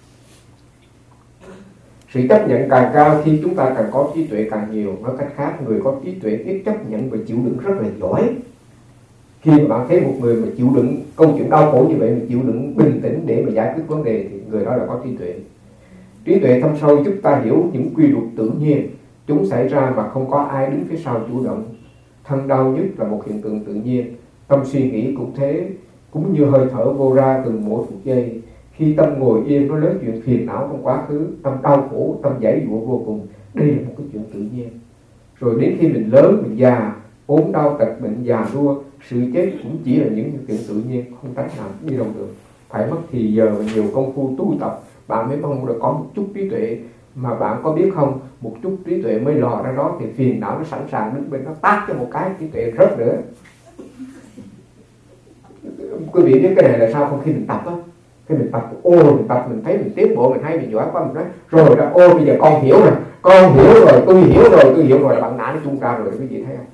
Sự chấp nhận càng cao khi chúng ta càng có trí tuệ càng nhiều. Nói cách khác, người có trí tuệ biết chấp nhận và chịu đựng rất là giỏi. Khi mà bạn thấy một người mà chịu đựng câu chuyện đau khổ như vậy, mà chịu đựng bình tĩnh để mà giải quyết vấn đề, thì người đó là có trí tuệ. Trí tuệ thâm sâu giúp ta hiểu những quy luật tự nhiên, chúng xảy ra mà không có ai đứng phía sau chủ động. Thân đau nhất là một hiện tượng tự nhiên. Tâm suy nghĩ cũng thế, cũng như hơi thở vô ra từng mỗi phút giây. Khi tâm ngồi yên nó nói chuyện phiền não trong quá khứ, tâm đau khổ, tâm giãy giụa vô cùng. Đây là một cái chuyện tự nhiên. Rồi đến khi mình lớn, mình già, ốm đau tật bệnh, già nua, sự chết cũng chỉ là những chuyện tự nhiên, không tránh nào đi đâu được. Phải mất thì giờ và nhiều công phu tu tập, bạn mới mong được có một chút trí tuệ. Mà bạn có biết không, một chút trí tuệ mới lò ra đó thì phiền não nó sẵn sàng đứng bên nó tát cho một cái, trí tuệ rớt nữa. Quý vị biết cái này là sao không? Khi mình tập á, khi mình tập, ô mình tập mình thấy mình tiến bộ, mình hay mình giỏi quá, mình nói rồi đó, ô bây giờ con hiểu rồi, con hiểu rồi, tôi hiểu rồi, tôi hiểu rồi, là bạn ngã nó chung ra rồi, quý vị thấy không?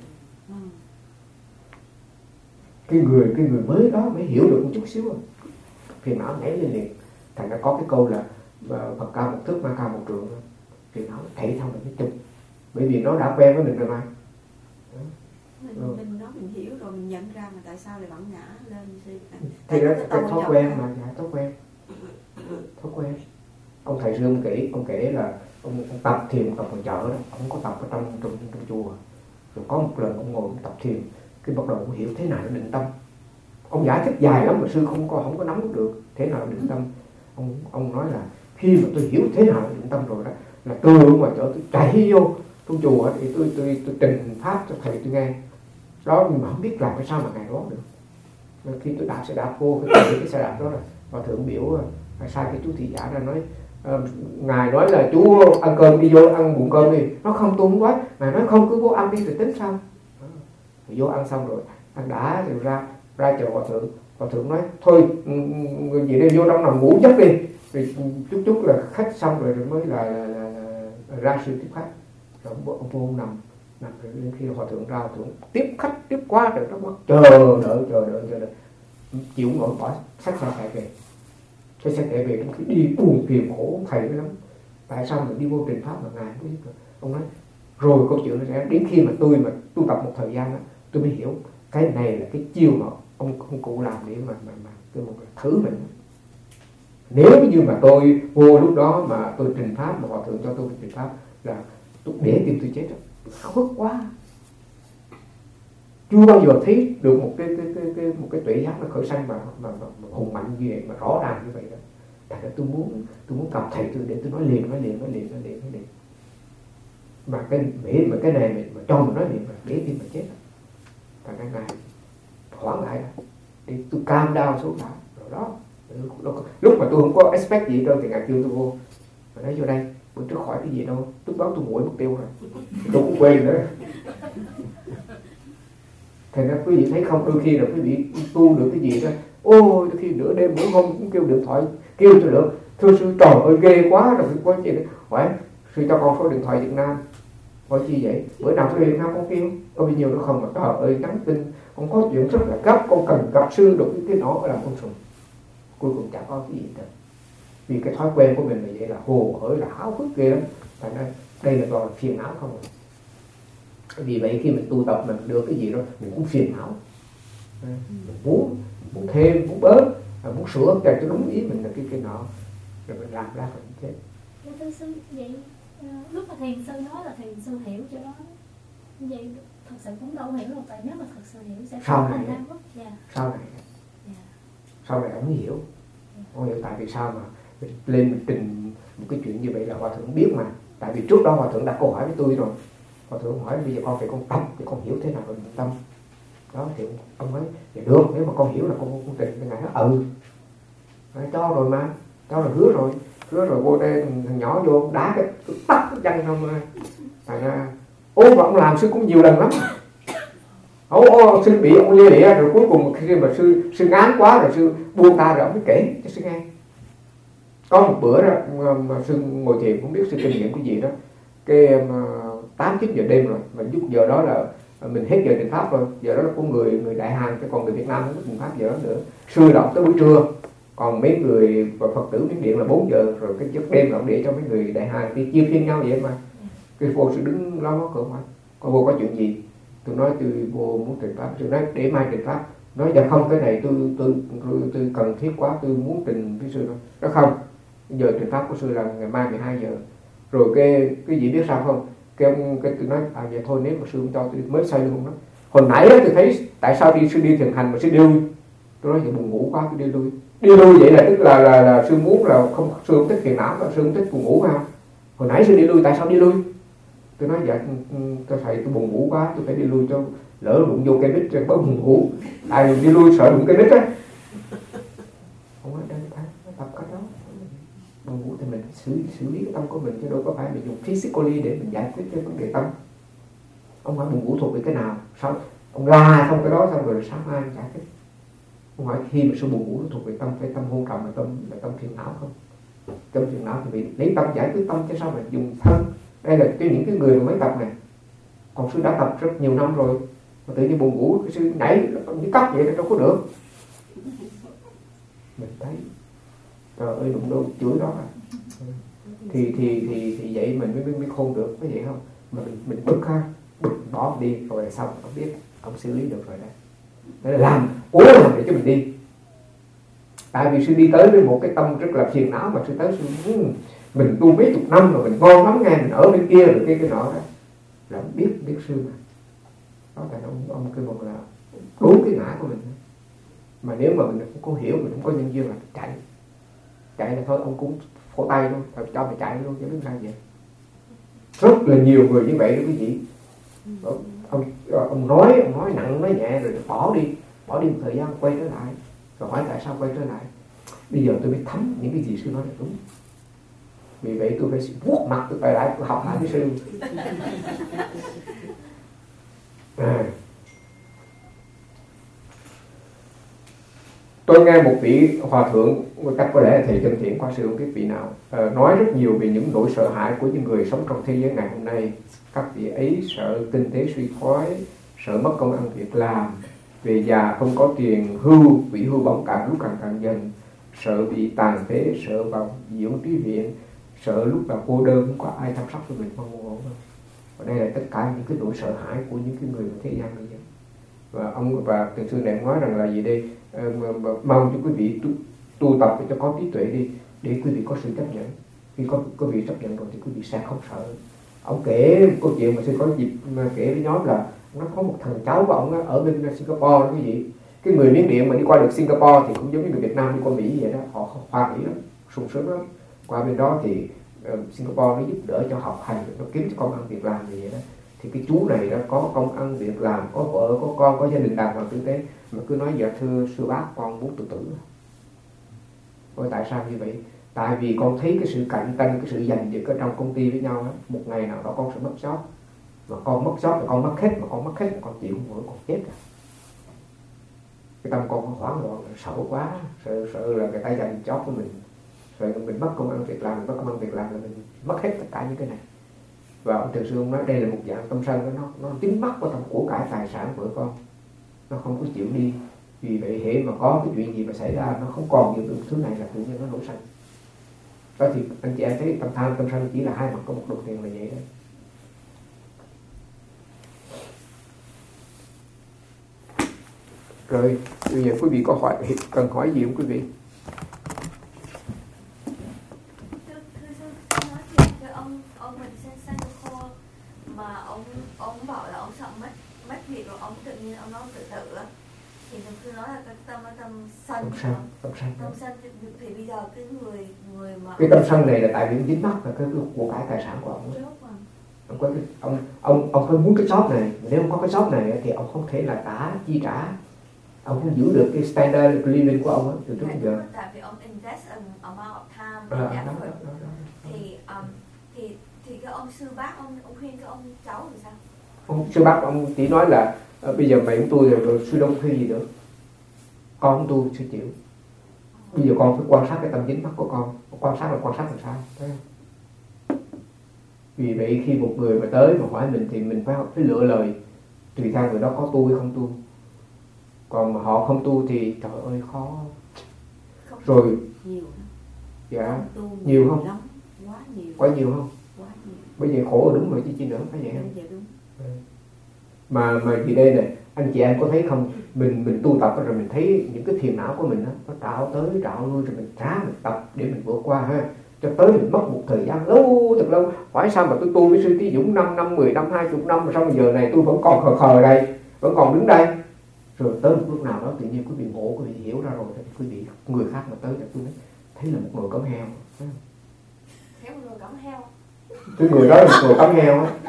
Cái người cái người mới đó mới hiểu được một chút xíu rồi, phiền não nhảy lên liền. Thành ra có cái câu là Phật cao một thước, ma cao một trượng, phiền não thảy theo mình mới chung, bởi vì nó đã quen với mình rồi mà, Mình, ừ. mình nói mình hiểu rồi mình nhận ra mà tại sao lại vẫn ngã lên sư. Thì đó cái thói quen mà, dạ, thói quen, thói quen. Ông thầy sư ông kể, ông kể là ông, ông tập thiền tập ở chợ đó, ông có tập ở trong trong, trong chùa. Rồi có một lần ông ngồi ông tập thiền, cái bắt đầu ông hiểu thế nào là định tâm. Ông giải thích dài lắm mà sư không có không có nắm được thế nào là định tâm. Ông ông nói là khi mà tôi hiểu thế nào là định tâm rồi đó, là từ ngoài chợ tôi chạy vô trong chùa thì tôi tôi tôi trình pháp cho thầy tôi nghe. Đó nhưng mà không biết làm cái sao mà ngày đó được. Rồi khi tôi đạp xe đạp vô cái, cái xe đạp đó là và thượng biểu sai cái chú thị giả ra nói uh, ngài nói là chú ăn cơm đi vô ăn bụng cơm đi. Nó không, tôi không nói. Ngài nói không, cứ vô ăn đi rồi tính sau. Rồi vô ăn xong rồi ăn đã rồi ra ra chợ hòa thượng. Hòa thượng nói thôi người gì đây vô trong nằm ngủ giấc đi. Rồi chút chút là khách xong rồi, rồi mới là, là, là, là ra sư tiếp khách. Rồi ông, ông vô nằm nằm rồi đến khi hòa thượng ra, hòa thượng tiếp khách tiếp quá rồi nó mất chờ đợi chờ đợi chờ đợi chịu nổi bỏ sách xe chạy về. Cái xe chạy về trong khi đi buồn phiền khổ ông thầy lắm. Tại sao mình đi vô trình pháp mà ngài không biết được. Ông nói rồi câu chuyện nó sẽ đến khi mà tôi mà tu tập một thời gian đó, tôi mới hiểu cái này là cái chiêu mà ông ông cụ làm để mà mà mà tôi một thử mình. Nếu như mà tôi vô lúc đó mà tôi trình pháp mà hòa thượng cho tôi trình pháp là tôi để tim tôi chết rồi, khuất quá. Chưa bao giờ thấy được một cái cái cái, cái một cái tuệ giác nó khởi sanh mà mà, mà, mà hùng mạnh như vậy, mà rõ ràng như vậy đó. Tại đó tôi muốn tôi muốn gặp thầy tôi để tôi nói liền nói liền nói liền nói liền nói liền. Mà cái để mà cái này mà, mà cho mình nói liền mà để tim mà chết. Tại cái ngày hoãn lại thì tôi cam đau xuống lại rồi đó. Lúc, lúc mà tôi không có expect gì đâu thì ngài kêu tôi vô. Mà nói vô đây bữa trước khỏi cái gì đâu, lúc đó tôi nguội mất tiêu rồi, tôi cũng quên nữa. Thành ra quý vị thấy không, đôi khi là quý vị tu được cái gì đó, ôi đôi khi nửa đêm nửa hôm cũng kêu điện thoại kêu cho được, thưa sư trời ơi ghê quá rồi có gì đó, hỏi sư cho con số điện thoại Việt Nam, hỏi chi vậy, bữa nào số Việt Nam con kêu, có bao nhiêu nữa không mà trời ơi nhắn tin, con có chuyện rất là gấp, con cần gặp sư được cái nọ là con sùng, cuối cùng chẳng có cái gì hết. Vì cái thói quen của mình là vậy, là hồ hởi là háo hức ghê lắm, thành ra đây là toàn phiền não không. Vì vậy khi mình tu tập mình đưa cái gì đó mình cũng phiền não, mình muốn muốn thêm muốn bớt, muốn sửa cho đúng ý mình là cái cái nọ, rồi mình làm ra mình chết. Dạ thưa sư, vậy uh, lúc mà thiền sư nói là thiền sư hiểu cho đó, vậy thật sự cũng đâu hiểu đâu, tại nếu mà thật sự hiểu sẽ sau này ra mất. Dạ. Sau này Dạ. Sau này ông hiểu, ông hiểu tại vì sao mà mình lên mình trình một cái chuyện như vậy là hòa thượng biết mà, tại vì trước đó hòa thượng đặt câu hỏi với tôi rồi. Hòa thượng hỏi bây giờ con phải con tâm thì con hiểu thế nào là định tâm đó, thì ông nói dạ được, nếu mà con hiểu là con con trình. Cái ngài nói ừ nói, cho rồi mà, cho là hứa rồi hứa rồi vô đây thằng nhỏ vô đá cái tắt cái chân không mà thành ra ô mà ông làm sư cũng nhiều lần lắm. Ô, ô sư bị ông lia lịa rồi cuối cùng khi mà sư sư ngán quá rồi sư buông ta rồi ông mới kể cho sư nghe. Có một bữa đó mà sư ngồi thiền không biết sư kinh nghiệm cái gì đó, cái tám chín giờ đêm rồi, mà lúc giờ đó là mình hết giờ trình pháp rồi, giờ đó là có người người Đại Hàn, chứ còn người Việt Nam không có trình pháp giờ đó nữa. Sư đọc tới buổi trưa, còn mấy người Phật tử Miến Điện là bốn giờ rồi, cái giấc đêm là ông để cho mấy người Đại Hàn đi chia phiên nhau vậy mà. Cái vô sư đứng lo mở cửa ngoài, con vô có chuyện gì? Tôi nói tôi vô muốn trình pháp, tôi nói để mai trình pháp. Nói dạ không, cái này tôi tôi tôi, tôi cần thiết quá, tôi muốn trình với sư đó. Đó không, giờ trình pháp của sư là ngày mai mười hai giờ. Rồi cái cái gì biết sao không? Cái ông cái tôi nói à vậy thôi, nếu mà sư không cho tôi mới say luôn đó. Hồi nãy đó tôi thấy tại sao đi sư đi thiền hành mà sư đi lui. Tôi nói vậy buồn ngủ quá tôi đi lui. Đi lui vậy là tức là là, là sư muốn là không, sư không thích phiền não mà sư không thích buồn ngủ không? Hồi nãy sư đi lui, tại sao đi lui? Tôi nói dạ tôi thầy tôi buồn ngủ quá, tôi phải đi lui cho lỡ đụng vô cây nít rồi bớt buồn ngủ. Ai đi lui sợ đụng cây nít á. Không nói đây phải tập cái đó. Buồn ngủ thì mình xử xử lý cái tâm của mình, chứ đâu có phải mình dùng physically để mình giải quyết cái vấn đề tâm. Ông hỏi buồn ngủ thuộc về cái nào? Sao ông la xong cái đó xong rồi sáng mai giải thích. Ông hỏi khi mà sự buồn ngủ thuộc về tâm, phải tâm hôn trầm là tâm là tâm phiền não không? Tâm phiền não thì bị lấy tâm giải quyết tâm, chứ sao mà dùng thân. Đây là cái những cái người mà mới tập này. Còn sư đã tập rất nhiều năm rồi, mà tự nhiên buồn ngủ cái sư nhảy như cóc vậy là đâu có được. Mình thấy trời ơi đụng đâu chửi đó à. thì thì thì thì vậy mình mới mới khôn được, có vậy không? Mà mình mình bực ha, bực bỏ đi rồi là xong, ông biết ông xử lý được rồi đấy. Để làm cố làm để cho mình đi. Tại vì sư đi tới với một cái tâm rất là phiền não, mà sư tới sư mình tu mấy chục năm rồi, mình ngon lắm nghe, mình ở bên kia rồi cái cái nọ đó là ông biết biết sư mà. Đó là ông ông kêu một là đúng cái ngã của mình. Mà nếu mà mình không có hiểu, mình không có nhân duyên là chạy chạy là thôi, ông cũng phổ tay luôn, cho mày chạy luôn chứ đứng ra vậy. Rất là nhiều người như vậy đó quý vị. Ông, ông, ông nói ông nói nặng nói nhẹ rồi bỏ đi bỏ đi một thời gian quay trở lại rồi hỏi tại sao quay trở lại. Bây giờ tôi mới thấm những cái gì sư nói là đúng, vì vậy tôi phải vuốt mặt tôi quay lại tôi học lại với sư. À. Tôi nghe một vị hòa thượng, chắc có lẽ là thầy chân thiện qua sư không biết vị nào, uh, nói rất nhiều về những nỗi sợ hãi của những người sống trong thế giới ngày hôm nay. Các vị ấy sợ kinh tế suy thoái, sợ mất công ăn việc làm, về già không có tiền hưu, bị hưu bóng càng lúc càng càng dần, sợ bị tàn phế, sợ vào dưỡng trí viện, sợ lúc là cô đơn không có ai chăm sóc cho mình không ổn. Và đây là tất cả những cái nỗi sợ hãi của những cái người ở thế gian bây giờ. Và ông và thiền sư này nói rằng là gì đây, uh, mong cho quý vị tu, tu tập cho có trí tuệ đi, để quý vị có sự chấp nhận. Khi có quý vị chấp nhận rồi thì quý vị sẽ không sợ. Ông kể câu chuyện mà sư có dịp mà kể với nhóm là nó có một thằng cháu của ông ở bên Singapore đó quý vị. Cái người Miến Điện mà đi qua được Singapore thì cũng giống như người Việt Nam đi qua Mỹ vậy đó, họ hoa mỹ lắm, sung sướng lắm. Qua bên đó thì uh, Singapore nó giúp đỡ cho học hành, nó kiếm cho công ăn việc làm gì vậy đó. Thì cái chú này đã có công ăn việc làm, có vợ, có con, có gia đình đàng hoàng tử tế, mà cứ nói dạ thưa sư bác con muốn tự tử. Ôi tại sao như vậy? Tại vì con thấy cái sự cạnh tranh, cái sự giành giật ở trong công ty với nhau đó, một ngày nào đó con sẽ mất job. Mà con mất job là con mất hết, mà con mất hết là con chịu không nổi, con chết rồi. Cái tâm con hoảng loạn, sợ quá, sợ sợ là người ta giành job của mình, rồi mình mất công ăn việc làm, mình mất công ăn việc làm là mình mất hết tất cả những cái này. Và ông thiền sư ông nói đây là một dạng tâm sân, nó nó dính mắc vào trong của cải tài sản vợ con, nó không có chịu đi. Vì vậy hễ mà có cái chuyện gì mà xảy ra, nó không còn những thứ này là tự nhiên nó nổi sân. Đó thì anh chị em thấy tâm tham tâm sân chỉ là hai mặt của một đồng tiền là vậy đó. Rồi bây giờ quý vị có hỏi cần hỏi gì không quý vị? Mà ông ông bảo là ông sợ mất mất việc rồi ông tự nhiên ông nói tự tử á, thì thực sư nói là cái tâm nó tâm sân, tâm sân, tâm sân, tâm sân thì, thì bây giờ cái người người mà cái tâm sân này là tại vì dính mắc là cái của cải tài sản của ông. Ông có cái, ông ông ông phải muốn cái job này, nếu không có cái job này thì ông không thể là trả chi trả, ông không giữ được cái standard living của ông á từ trước đến giờ. Tại vì ông invest an amount of time and effort. À, đó, đó, đó, đó. Thì um, thì thì cái ông sư bác ông ông khuyên cái ông cháu thì sao? Ông sư bác ông chỉ nói là uh, bây giờ mày không tu rồi, rồi sư đâu khuyên gì được, con không tu sư chịu. Bây giờ con phải quan sát cái tâm dính mắc của con, quan sát là quan sát làm sao, thấy không? Vì vậy khi một người mà tới mà hỏi mình thì mình phải phải lựa lời tùy theo người đó có tu hay không tu. Còn mà họ không tu thì trời ơi khó. Không rồi nhiều. Dạ không tu nhiều không? Lắm. Quá nhiều. Quá nhiều không? Quá nhiều. Bây giờ khổ rồi đúng rồi chứ chi nữa, phải vậy không? Dạ đúng. Mà mà gì đây này, anh chị em có thấy không, mình mình tu tập rồi mình thấy những cái phiền não của mình đó, nó trạo tới trạo lui rồi mình ráng mình tập để mình vượt qua ha, cho tới mình mất một thời gian lâu thật lâu. Hỏi sao mà tôi tu với sư Trí Dũng năm năm, mười năm, hai mươi năm mà sao bây giờ này tôi vẫn còn khờ khờ đây, vẫn còn đứng đây. Rồi tới một lúc nào đó tự nhiên quý vị ngộ, quý vị hiểu ra rồi thì quý vị người khác mà tới cho tôi nói thấy là một người cấm heo. Thấy một người cấm heo. Cái người đó là một người cấm heo á.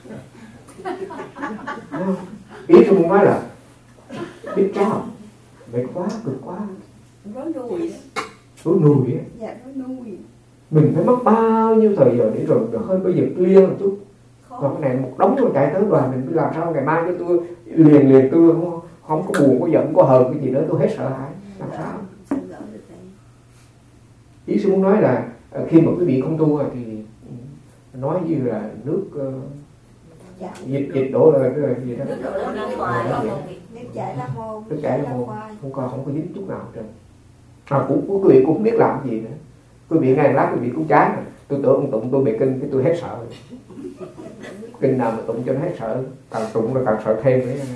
Ý tôi muốn nói là biết sao mệt quá, cực quá, Rối nuôi. rối nuôi á. Dạ rối nuôi. Mình phải mất bao nhiêu thời giờ để rồi hơi bây giờ clear một chút. Còn cái này một đống rồi chạy tới đoàn mình biết làm sao ngày mai cho tôi liền liền tôi không không có buồn, có giận, có hờn cái gì nữa, tôi hết sợ hãi. Làm sao? Ý sư muốn nói là khi mà quý vị không tu thì nói như là nước uh, dịch dịch đổ là cái là gì đó. Nước đổ ra ngoài, nước chảy ra môn, nước chảy ra môn, không có không có dính chút nào trên. À cũng quý vị cũng không biết làm gì nữa. Quý vị nghe lát quý vị cũng chán. Tôi tưởng ông tụng tôi bị kinh cái tôi hết sợ. Kinh nào mà tụng cho nó hết sợ, càng tụng nó càng sợ thêm đấy.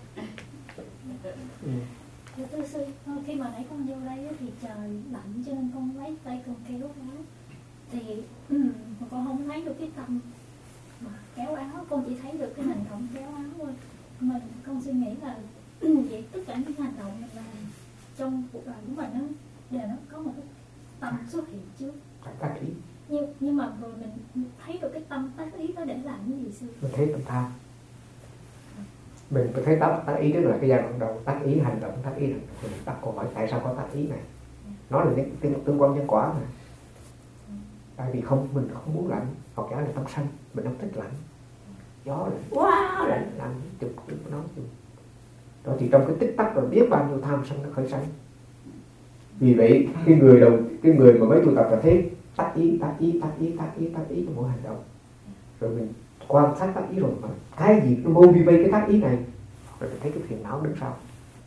Ừ. Thưa sư, khi mà nãy con vô đây thì trời lạnh cho nên con lấy tay con kéo áo thì ừ, con không thấy được cái tâm mà kéo áo, con chỉ thấy được cái hành động kéo áo thôi. Mình con suy nghĩ là vậy tất cả những hành động là trong cuộc đời của mình nó đều nó có một cái tâm xuất hiện trước. Tác ý. Nhưng, nhưng mà rồi mình thấy được cái tâm tác ý đó để làm cái gì sư? Mình thấy tâm tham. Mình có thấy tác, tác ý tức là cái giai đoạn đầu, tác ý hành động, tác ý hành động. Mình đặt câu hỏi tại sao có tác ý này? Nó là những tương, tương quan nhân quả mà. Tại vì không, mình không muốn lạnh, hoặc giả là tâm sân, mình không thích lạnh. Gió lạnh, quá lạnh, lạnh, chụp, chụp, nó chụp. Đó thì trong cái tích tắc rồi biết bao nhiêu tham sân nó khởi sanh. Vì vậy cái người đầu, cái người mà mới tu tập là thế tác ý, tác ý, tác ý, tác ý, tác ý trong mỗi hành động. Rồi mình quan sát tác ý rồi mà cái gì nó motivate cái tác ý này, rồi mình thấy cái phiền não đứng sau.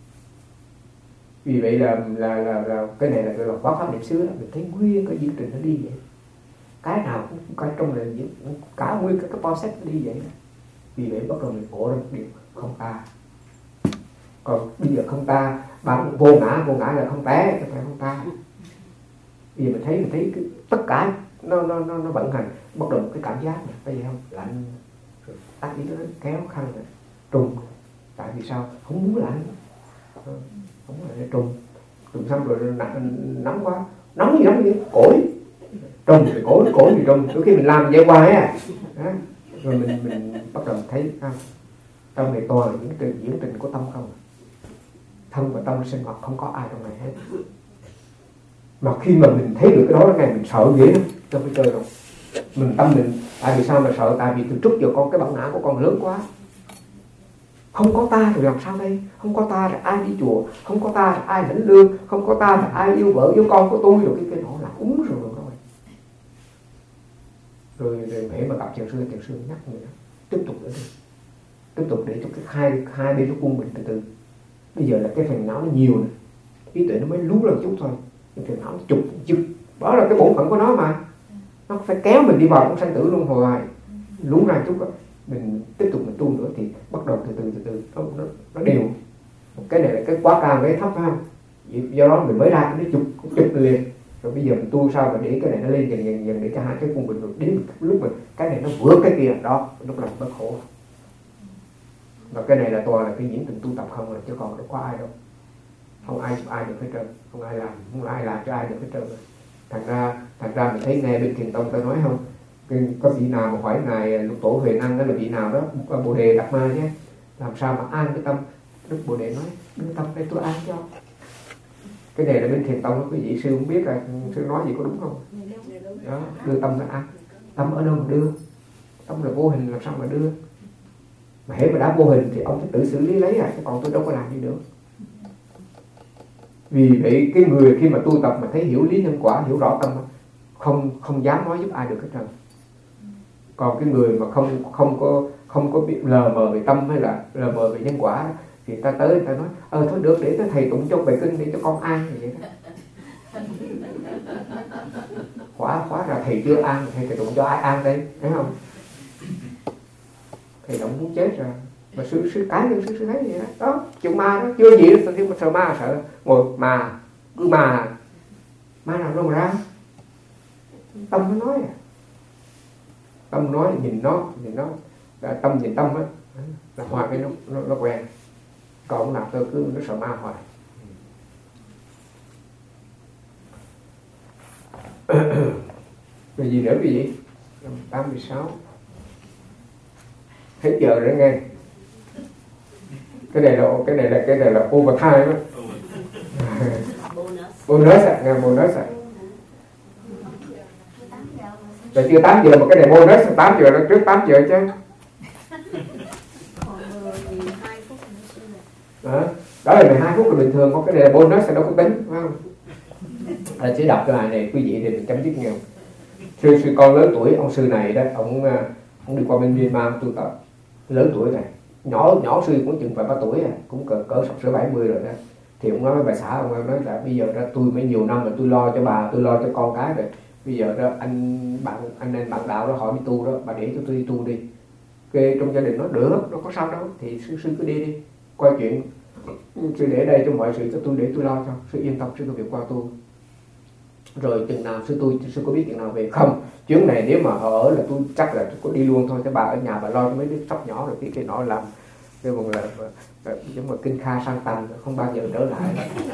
Vì vậy là là là, là cái này là gọi là quá pháp niệm xứ, mình thấy nguyên cái diễn trình nó đi vậy. Cái nào cũng cái trong này cả nguyên cái cái process nó đi vậy đó. Vì vậy bắt đầu mình ngộ ra một điều không ta. Còn bây giờ không ta, bạn vô ngã, vô ngã là không té, không phải không ta. Bây giờ mình thấy mình thấy cái, tất cả nó nó nó nó vận hành, bắt đầu một cái cảm giác này, bây giờ không lạnh, rồi tác ý nó kéo khăn này, trùng. Tại vì sao? Không muốn lạnh, không muốn lạnh trùng, trùng xong rồi nóng quá, nóng gì nóng gì, cổi, trùng thì cổi, cổi thì trùng. Đôi khi mình làm vậy hoài á, rồi mình mình bắt đầu thấy ha, trong này toàn là những cái diễn trình của tâm không. Thân và tâm sinh hoạt không có ai trong này hết. Mà khi mà mình thấy được cái đó ngày mình sợ dễ lắm, trong cái chơi rồi. Mình tâm mình, tại vì sao mà sợ? Tại vì từ trước giờ con cái bản ngã của con lớn quá. Không có ta thì làm sao đây? Không có ta thì ai đi chùa, không có ta thì ai lãnh lương, không có ta thì ai yêu vợ yêu con của tôi, rồi cái cái nọ là uống rồi rồi. Rồi rồi hễ mà gặp thiền sư, thiền sư nhắc người đó, tiếp tục nữa đi. Tiếp tục để cho cái hai hai bên nó quân bình từ từ. Bây giờ là cái phần não nó nhiều này, trí tuệ nó mới lú lên chút thôi. Cái phần não nó chụp chụp, đó là cái bổn phận của nó mà. Nó phải kéo mình đi vào trong sanh tử luân hồi. Lú ra chút đó. Mình tiếp tục mình tu nữa thì bắt đầu từ từ từ từ nó nó, nó đều. Cái này là cái quá cao cái thấp phải không? Do đó mình mới ra nó chụp chụp liền. Rồi bây giờ mình tu sao mà để cái này nó lên dần dần dần để cho hai cái quân bình được đến lúc mình cái này nó vượt cái kia đó, lúc này bất khổ. Và cái này là toàn là cái diễn trình tu tập không, là chứ còn đâu có ai đâu. Không ai ai được hết trơn, không ai làm, không ai làm cho ai được hết trơn. Thành ra, thành ra mình thấy nghe bên Thiền Tông ta nói không, cái, có vị nào mà hỏi ngài Lục Tổ Huệ Năng đó là vị nào đó, Bồ Đề Đạt Ma nhé, làm sao mà an cái tâm? Đức Bồ Đề nói đưa tâm đây tôi an cho. Cái này là bên Thiền Tông đó, quý vị sư không biết là sư nói gì có đúng không? Đó, đưa tâm ra an. Tâm ở đâu mà đưa? Tâm là vô hình, làm sao mà đưa? Mà hễ mà đã vô hình thì ông phải tự xử lý lấy à, chứ còn tôi đâu có làm gì được. Vì vậy cái người khi mà tu tập mà thấy hiểu lý nhân quả, hiểu rõ tâm, không không dám nói giúp ai được hết trơn. Còn cái người mà không không có không có biết lờ mờ về tâm hay là lờ mờ về nhân quả thì ta tới người ta nói ờ thôi được, để thầy tụng cho bài kinh để cho con an vậy đó. Khóa khóa ra thầy chưa an, thầy thầy tụng cho ai an đây, thấy không? Thầy động muốn chết rồi. Mà sư sư cá nhân sư sư thấy vậy đó, đó chuyện ma đó chưa gì đó, nhưng mà sợ ma sợ ngồi mà cứ mà ma nào đâu mà ra, tâm nó nói à, tâm nói nhìn nó nhìn nó tâm nhìn tâm á là hòa cái nó nó, nó quen, còn nào tôi cứ nó sợ ma hoài. Rồi gì nữa quý vị? tám mươi sáu hết giờ rồi nghe. Cái này là cái này là cái này là overtime đó. Bonus à, nghe bonus à. Rồi chưa tám giờ mà cái này bonus tám giờ, nó trước tám giờ chứ. Đó, đó là mười hai phút là bình thường, có cái này là bonus thì đâu có tính, phải không? À, chỉ đọc cái bài này quý vị thì mình chấm dứt nghèo. Sư sư con lớn tuổi, ông sư này đó, ông ông đi qua bên Myanmar tu tập, lớn tuổi này, nhỏ nhỏ sư cũng chừng vài ba tuổi à, cũng cỡ cỡ sắp sửa bảy mươi rồi đó. Thì ông nói với bà xã, ông nói là bây giờ ra tôi mấy nhiều năm mà tôi lo cho bà, tôi lo cho con cái rồi, bây giờ đó anh bạn anh nên bạn đạo đó hỏi đi tu đó, bà để cho tôi đi tu đi. Cái trong gia đình nó được, nó có sao đâu, thì sư sư cứ đi đi, qua chuyện sư để đây cho mọi sự cho tôi, để tôi lo cho, sư yên tâm, sư có việc qua tu. Rồi chừng nào sư tôi sư có biết chừng nào về không, chuyến này nếu mà họ ở là tôi chắc là tôi có đi luôn thôi, cho bà ở nhà bà lo cho mấy đứa sóc nhỏ rồi cái cái nọ làm cái bằng là, là giống như kinh kha sang tành, không bao giờ trở lại.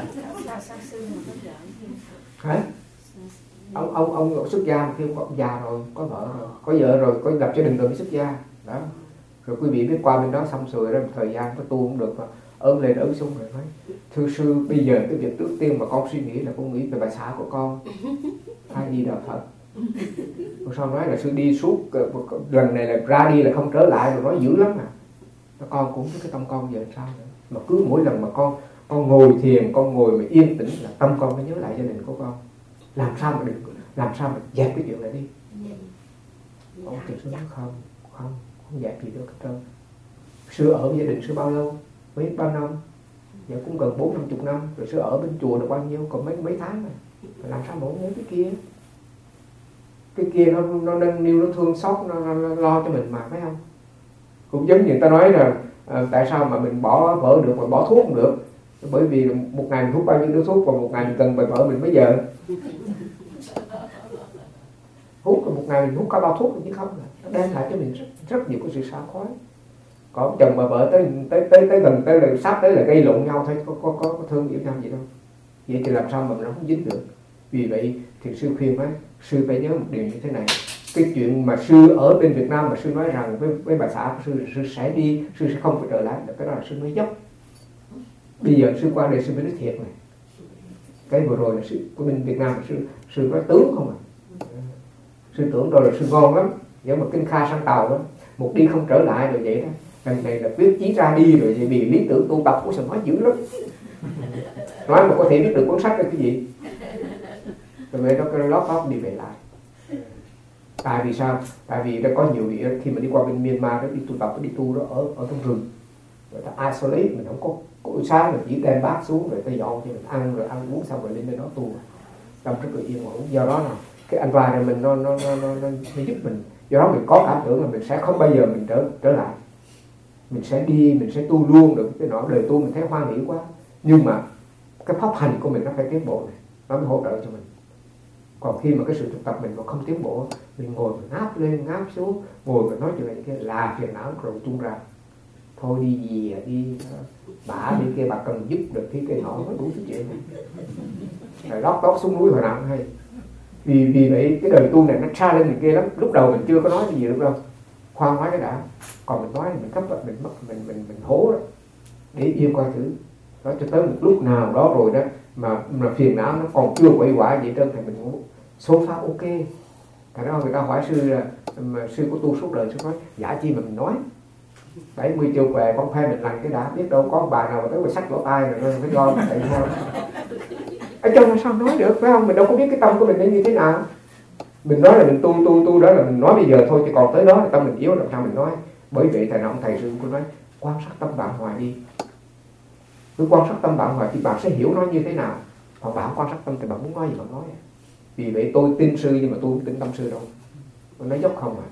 Hả? Ông ông ông xuất gia mà khi ông, ông già rồi, có vợ rồi, có vợ rồi, có lập gia đình rồi mới xuất gia đó. Rồi quý vị biết qua bên đó xong rồi đó, một thời gian có tu cũng được mà ôm lên ớm xuống rồi nói thưa sư, bây giờ cái việc trước tiên mà con suy nghĩ là con nghĩ về bà xã của con, ai đi đạo Phật. Rồi sau nói là sư đi suốt lần này là ra đi là không trở lại, rồi nói dữ lắm à. Con cũng biết cái tâm con giờ sao nữa, mà cứ mỗi lần mà con con ngồi thiền, con ngồi mà yên tĩnh là tâm con mới nhớ lại gia đình của con. Làm sao mà đừng, làm sao mà dẹp cái chuyện này đi. Ông thiền sư nói không, không, không dẹp gì được hết trơn. Sư ở với gia đình sư bao lâu? Mấy bao năm? Giờ cũng gần bốn năm chục năm. Rồi sư ở bên chùa được bao nhiêu? Còn mấy mấy tháng này. Làm sao mà không nhớ cái kia? Cái kia nó nó nâng niu, nó thương xót, nó, nó, nó lo cho mình mà, phải không? Cũng giống như người ta nói là à, tại sao mà mình bỏ vợ được mà bỏ thuốc không được? Bởi vì một ngày mình hút bao nhiêu đứa thuốc, còn một ngày mình cần bài vợ mình bây giờ hút, còn một ngày mình hút cả bao thuốc chứ không. Nó đem lại cho mình rất, rất nhiều cái sự xa khói. Có chồng bà vợ tới tới tới tới gần tới là sắp tới là gây lộn nhau thôi, có có có, có thương yêu nhau gì đâu. Vậy thì làm sao mà nó không dính được? Vì vậy thì sư khuyên ấy, sư phải nhớ một điều như thế này. Cái chuyện mà sư ở bên Việt Nam mà sư nói rằng với với bà xã của sư, sư sẽ đi, sư sẽ không phải trở lại, cái đó là sư nói dốc. Bây giờ sư qua đây sư mới nói thiệt này. Cái vừa rồi là sư của bên Việt Nam sư sư nói tướng không à. Sư tưởng rồi là sư ngon lắm, nhưng mà kinh kha sang tàu đó, một đi không trở lại rồi vậy đó. Lần này là quyết chí ra đi rồi, vì lý tưởng tu tập của sư nói dữ lắm. Nói mà có thể biết được cuốn sách là cái gì. Rồi vậy đó cái lót lót đi về lại. Tại vì sao? Tại vì đã có nhiều vị khi mà đi qua bên Myanmar đó, đi tu tập, đi tu đó ở ở trong rừng, rồi ta isolate, mình không có, có sáng mình chỉ đem bát xuống rồi ta dọn cho mình ăn, rồi ăn uống xong rồi lên đây đó tu, tâm rất là yên ổn. Do đó là cái anh vai này mình nó nó nó nó, nó, nó giúp mình. Do đó mình có cảm tưởng là mình sẽ không bao giờ mình trở trở lại, mình sẽ đi, mình sẽ tu luôn được cái nọ. Đời tu mình thấy hoa mỹ quá, nhưng mà cái pháp hành của mình nó phải tiến bộ này, nó mới hỗ trợ cho mình. Còn khi mà cái sự thực tập mình mà không tiến bộ, mình ngồi mình ngáp lên ngáp xuống, ngồi mình nói chuyện này kia là phiền não rồi tung ra. Thôi đi gì đi bả đi kia, bà cần giúp được cái cây nọ, nó đủ thứ chuyện này. Rồi lót tót xuống núi hồi nào cũng hay. Vì vì vậy cái đời tu này nó xa lên mình kia lắm. Lúc đầu mình chưa có nói gì được đâu, khoan nói cái đã. Còn mình nói mình cấp mình mất mình mình mình hố đó. Để yên coi thử. Đó cho tới một lúc nào đó rồi đó mà, mà phiền não nó còn chưa quậy quả vậy trơn thì mình cũng số pháp ok. Cái đó người ta hỏi sư là mà sư có tu suốt đời, sư nói giả chi mà mình nói bảy mươi triệu què con khoe mình làm cái đã, biết đâu có bà nào mà tới mà sách lỗ tai rồi nó phải lo tại sao ở trong là sao nói được, phải không? Mình đâu có biết cái tâm của mình nó như thế nào. Mình nói là mình tu tu tu đó là mình nói bây giờ thôi, chứ còn tới đó là tâm mình yếu làm sao mình nói. Bởi vậy thầy nào ông thầy sư cũng nói quan sát tâm bạn hoài đi, cứ quan sát tâm bạn hoài thì bạn sẽ hiểu nó như thế nào. Còn bạn quan sát tâm thì bạn muốn nói gì bạn nói. Vì vậy tôi tin sư nhưng mà tôi không tin tâm sư đâu, tôi nói dốc không à.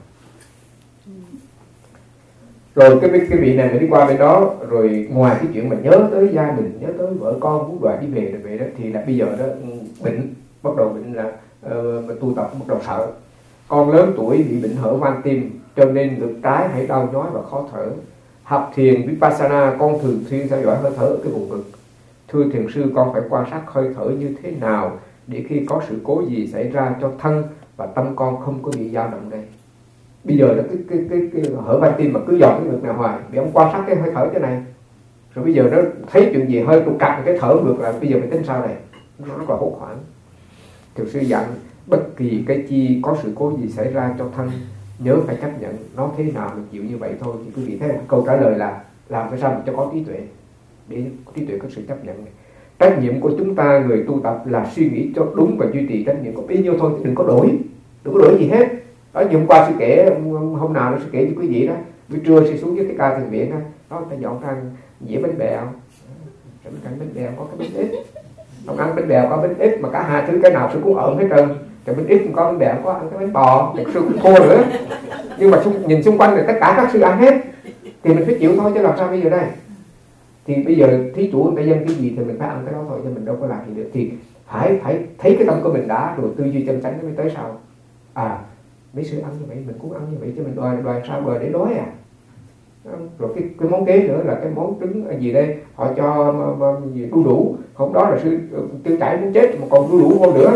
Rồi cái cái vị này mình đi qua bên đó, rồi ngoài cái chuyện mình nhớ tới gia đình, nhớ tới vợ con muốn đoàn đi về rồi về đó, thì là bây giờ đó bệnh, bắt đầu bệnh là uh, tu tập bắt đầu sợ. Con lớn tuổi bị bệnh hở van tim, cho nên ngực trái hay đau nhói và khó thở. Học thiền Vipassana con thường xuyên theo dõi hơi thở ở cái vùng ngực. Thưa thiền sư, con phải quan sát hơi thở như thế nào để khi có sự cố gì xảy ra cho thân và tâm con không có bị dao động đây. Bây giờ là cái cái cái, cái hở van tim mà cứ dò cái ngực nào hoài, để ông quan sát cái hơi thở thế này. Rồi bây giờ nó thấy chuyện gì hơi trục trặc cái thở ngược là bây giờ mình tính sao này, nó rất là hốt hoảng. Thiền sư dặn bất kỳ cái chi có sự cố gì xảy ra cho thân, nhớ phải chấp nhận nó thế nào mình chịu như vậy thôi. Thì quý vị thấy câu trả lời là làm cái sao mà cho có trí tuệ, để trí tuệ có sự chấp nhận này. Trách nhiệm của chúng ta người tu tập là suy nghĩ cho đúng và duy trì trách nhiệm có bấy nhiêu thôi, đừng có đổi, đừng có đổi gì hết. Đó, như hôm qua sư kể, hôm nào nó sư kể cho quý vị đó, buổi trưa sư xuống với cái ca thiền viện đó, đó ta dọn ra dĩa bánh bèo, Bên cạnh bánh bèo có cái bánh ít. Ông ăn bánh bèo có bánh ít mà cả hai thứ cái nào sư cũng ợn hết trơn. Cái bánh ít cũng có bánh bèo có ăn cái bánh bò, cái sư cũng thua nữa. Nhưng mà xung, nhìn xung quanh thì tất cả các sư ăn hết. Thì mình phải chịu thôi chứ làm sao bây giờ đây. Thì bây giờ thí chủ người ta dân cái gì thì mình phải ăn cái đó thôi, chứ mình đâu có làm gì được. Thì phải phải thấy cái tâm của mình đã rồi tư duy chân chánh nó mới tới sau. À mấy sư ăn như vậy mình cũng ăn như vậy chứ mình đòi đòi sao đòi để đói à. Rồi cái, cái món kế nữa là cái món trứng gì đây họ cho mà, mà, gì đu đủ, không đó là sư tiêu chảy muốn chết mà còn đu đủ vô nữa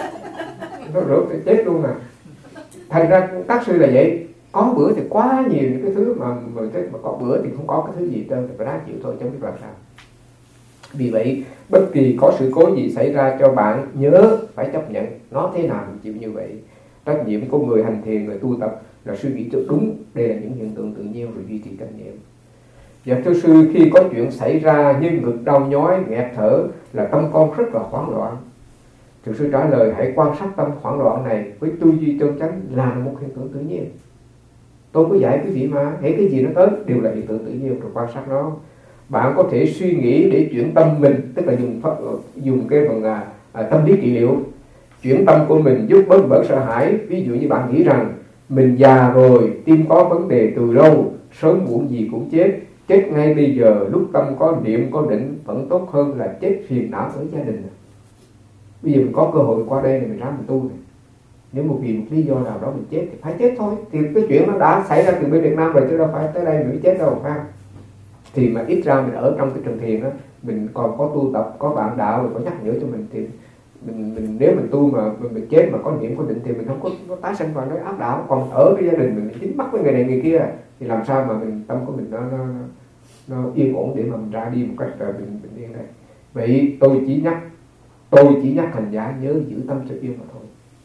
nó rửa thì chết luôn à. Thành ra các sư là vậy, có bữa thì quá nhiều những cái thứ mà mà, mà có bữa thì không có cái thứ gì trơn, thì phải đáng chịu thôi chứ không biết làm sao. Vì vậy bất kỳ có sự cố gì xảy ra cho bạn nhớ phải chấp nhận nó thế nào thì chịu như vậy. Trách nhiệm của người hành thiền, người tu tập là suy nghĩ cho đúng, đây là những hiện tượng tự nhiên rồi duy trì chánh niệm. Và thưa sư, khi có chuyện xảy ra như ngực đau nhói, nghẹt thở là tâm con rất là hoảng loạn. Thưa sư trả lời hãy quan sát tâm hoảng loạn này với tư duy chân chánh là một hiện tượng tự nhiên. Tôi có dạy quý vị mà, hãy cái gì nó tới đều là hiện tượng tự nhiên rồi quan sát nó. Bạn có thể suy nghĩ để chuyển tâm mình, tức là dùng dùng cái phần à, à, tâm lý trị liệu. Chuyển tâm của mình giúp bớt bớt sợ hãi. Ví dụ như bạn nghĩ rằng mình già rồi, tim có vấn đề từ lâu, sớm muộn gì cũng chết, chết ngay bây giờ lúc tâm có niệm có định vẫn tốt hơn là chết phiền não ở gia đình. Bây giờ mình có cơ hội qua đây này mình ráng mình tu này. Nếu một vì một lý do nào đó mình chết thì phải chết thôi. Thì cái chuyện nó đã xảy ra từ bên Việt Nam rồi chứ đâu phải tới đây mình mới chết đâu phải không? Thì mà ít ra mình ở trong cái trường thiền đó, mình còn có tu tập, có bạn đạo rồi có nhắc nhở cho mình thì mình, mình nếu mình tu mà mình, mình chết mà có niệm có định thì mình không có, có tái sinh vào nơi áp đảo. Còn ở cái gia đình mình dính mắc với người này người kia thì làm sao mà mình tâm của mình nó nó, nó yên ổn để mà mình ra đi một cách bình bình yên đây. Vậy tôi chỉ nhắc tôi chỉ nhắc hành giả nhớ giữ tâm cho yên mà thôi.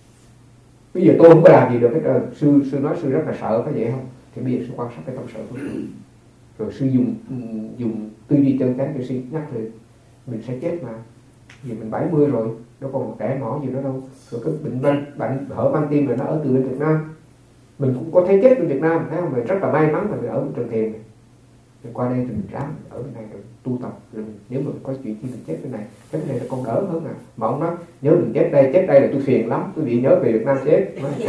Bây giờ tôi không có làm gì được hết trơn. Sư sư nói sư rất là sợ phải vậy không? Thì bây giờ sư quan sát cái tâm sợ của sư. Rồi sư dùng dùng tư duy chân chánh cho sư nhắc lại mình sẽ chết mà. Vì mình bảy mươi rồi, đâu còn một trẻ mỏ gì nữa đâu. Rồi cái bệnh bệnh, bệnh hở van tim rồi nó ở từ bên Việt Nam. Mình cũng có thấy chết bên Việt Nam, thấy không? Mình rất là may mắn là mình ở bên Trường Thiền này. Mình qua đây thì mình ráng ở bên này rồi tu tập. Rồi nếu mà có chuyện gì mình chết bên này, cái này nó còn đỡ hơn à. Mà ông nói nhớ đừng chết đây, chết đây là tôi phiền lắm. Quý vị nhớ về Việt Nam chết.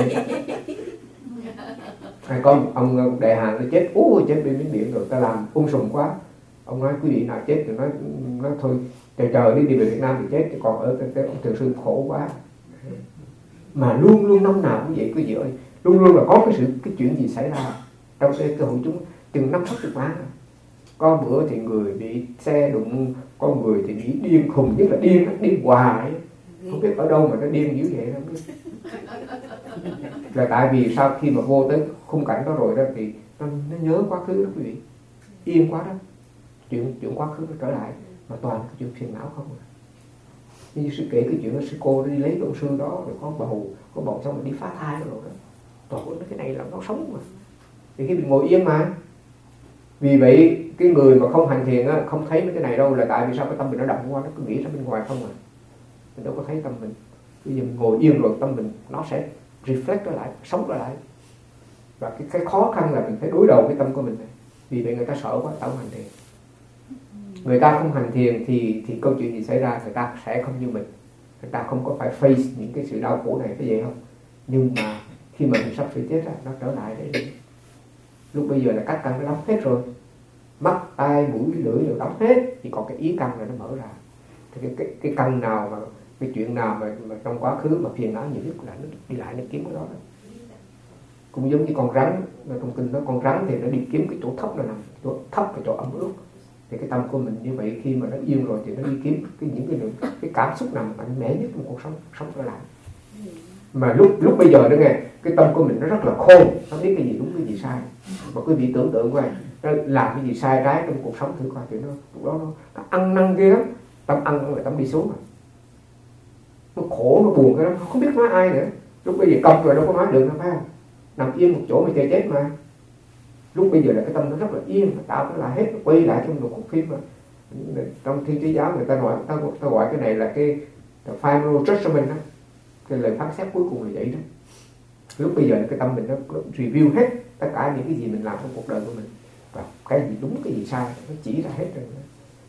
Hay có một ông đại hàng nó chết, ú chết bên Miến Điện rồi ta làm ung sùng quá. Ông nói quý vị nào chết thì nói nó thôi trời trời đi đi về Việt Nam thì chết, còn ở cái, cái ông Thường Sư khổ quá. Mà luôn luôn năm nào cũng vậy quý vị ơi, luôn luôn là có cái sự cái chuyện gì xảy ra trong cái, cái hội chúng chừng năm sáu chục má. Có bữa thì người bị xe đụng, có người thì bị điên khùng, nhất là điên điên hoài, không biết ở đâu mà nó điên dữ vậy không biết. Là tại vì sau khi mà vô tới khung cảnh đó rồi đó thì nó, nó nhớ quá khứ đó quý vị, yên quá đó, chuyện chuyện quá khứ nó trở lại mà toàn cái chuyện phiền não không à. Như sư kể cái chuyện đó, sư cô đi lấy cái ông sư đó rồi có bầu, có bầu xong rồi đi phá thai rồi đó, toàn bộ cái này là nó sống mà. Thì khi mình ngồi yên mà. Vì vậy cái người mà không hành thiền á, không thấy mấy cái này đâu, là tại vì sao cái tâm mình nó động qua, nó cứ nghĩ ra bên ngoài không à, mình đâu có thấy tâm mình. Bây giờ mình ngồi yên rồi tâm mình nó sẽ reflect trở lại, sống trở lại. Và cái, cái khó khăn là mình phải đối đầu với tâm của mình này. Vì vậy người ta sợ quá, ta không hành thiền. Người ta không hành thiền thì thì câu chuyện gì xảy ra người ta sẽ không như mình. Người ta không có phải face những cái sự đau khổ này, cái vậy không? Nhưng mà khi mà mình sắp sửa chết ra, nó trở lại để lúc bây giờ là các căn nó đóng hết rồi, mắt, tai, mũi, lưỡi đều đóng hết, chỉ còn cái ý căn là nó mở ra. Thì cái cái cái căn nào mà cái chuyện nào mà, mà trong quá khứ mà phiền não nhiều nhất là nó đi lại nó kiếm cái đó, đó. Cũng giống như con rắn, trong kinh đó con rắn thì nó đi kiếm cái chỗ thấp, nó nằm chỗ thấp và chỗ ẩm ướt. Thì cái tâm của mình như vậy khi mà nó yên rồi thì nó đi kiếm cái những cái cái cảm xúc nào mạnh mẽ nhất trong cuộc sống sống trở lại. Mà lúc lúc bây giờ đó nghe, cái tâm của mình nó rất là khôn, nó biết cái gì đúng cái gì sai. Mà quý vị tưởng tượng coi, nó làm cái gì sai trái trong cuộc sống thử coi thì nó lúc đó nó, nó ăn năn ghê lắm, tâm ăn rồi tâm đi xuống mà. Nó khổ, nó buồn cái đó, không biết nói ai nữa. Lúc bây giờ công rồi đâu có nói được đâu phải không? Nằm yên một chỗ mà chơi chết mà. Lúc bây giờ là cái tâm nó rất là yên, nó tạo cái lại hết, nó quay lại trong một cuộc phim mà. Trong thiên trí giáo người ta nói, ta, ta gọi cái này là cái final judgment đó. Cái lời phán xét cuối cùng là vậy đó. Lúc bây giờ là cái tâm mình nó review hết tất cả những cái gì mình làm trong cuộc đời của mình. Và cái gì đúng cái gì sai, nó chỉ ra hết rồi.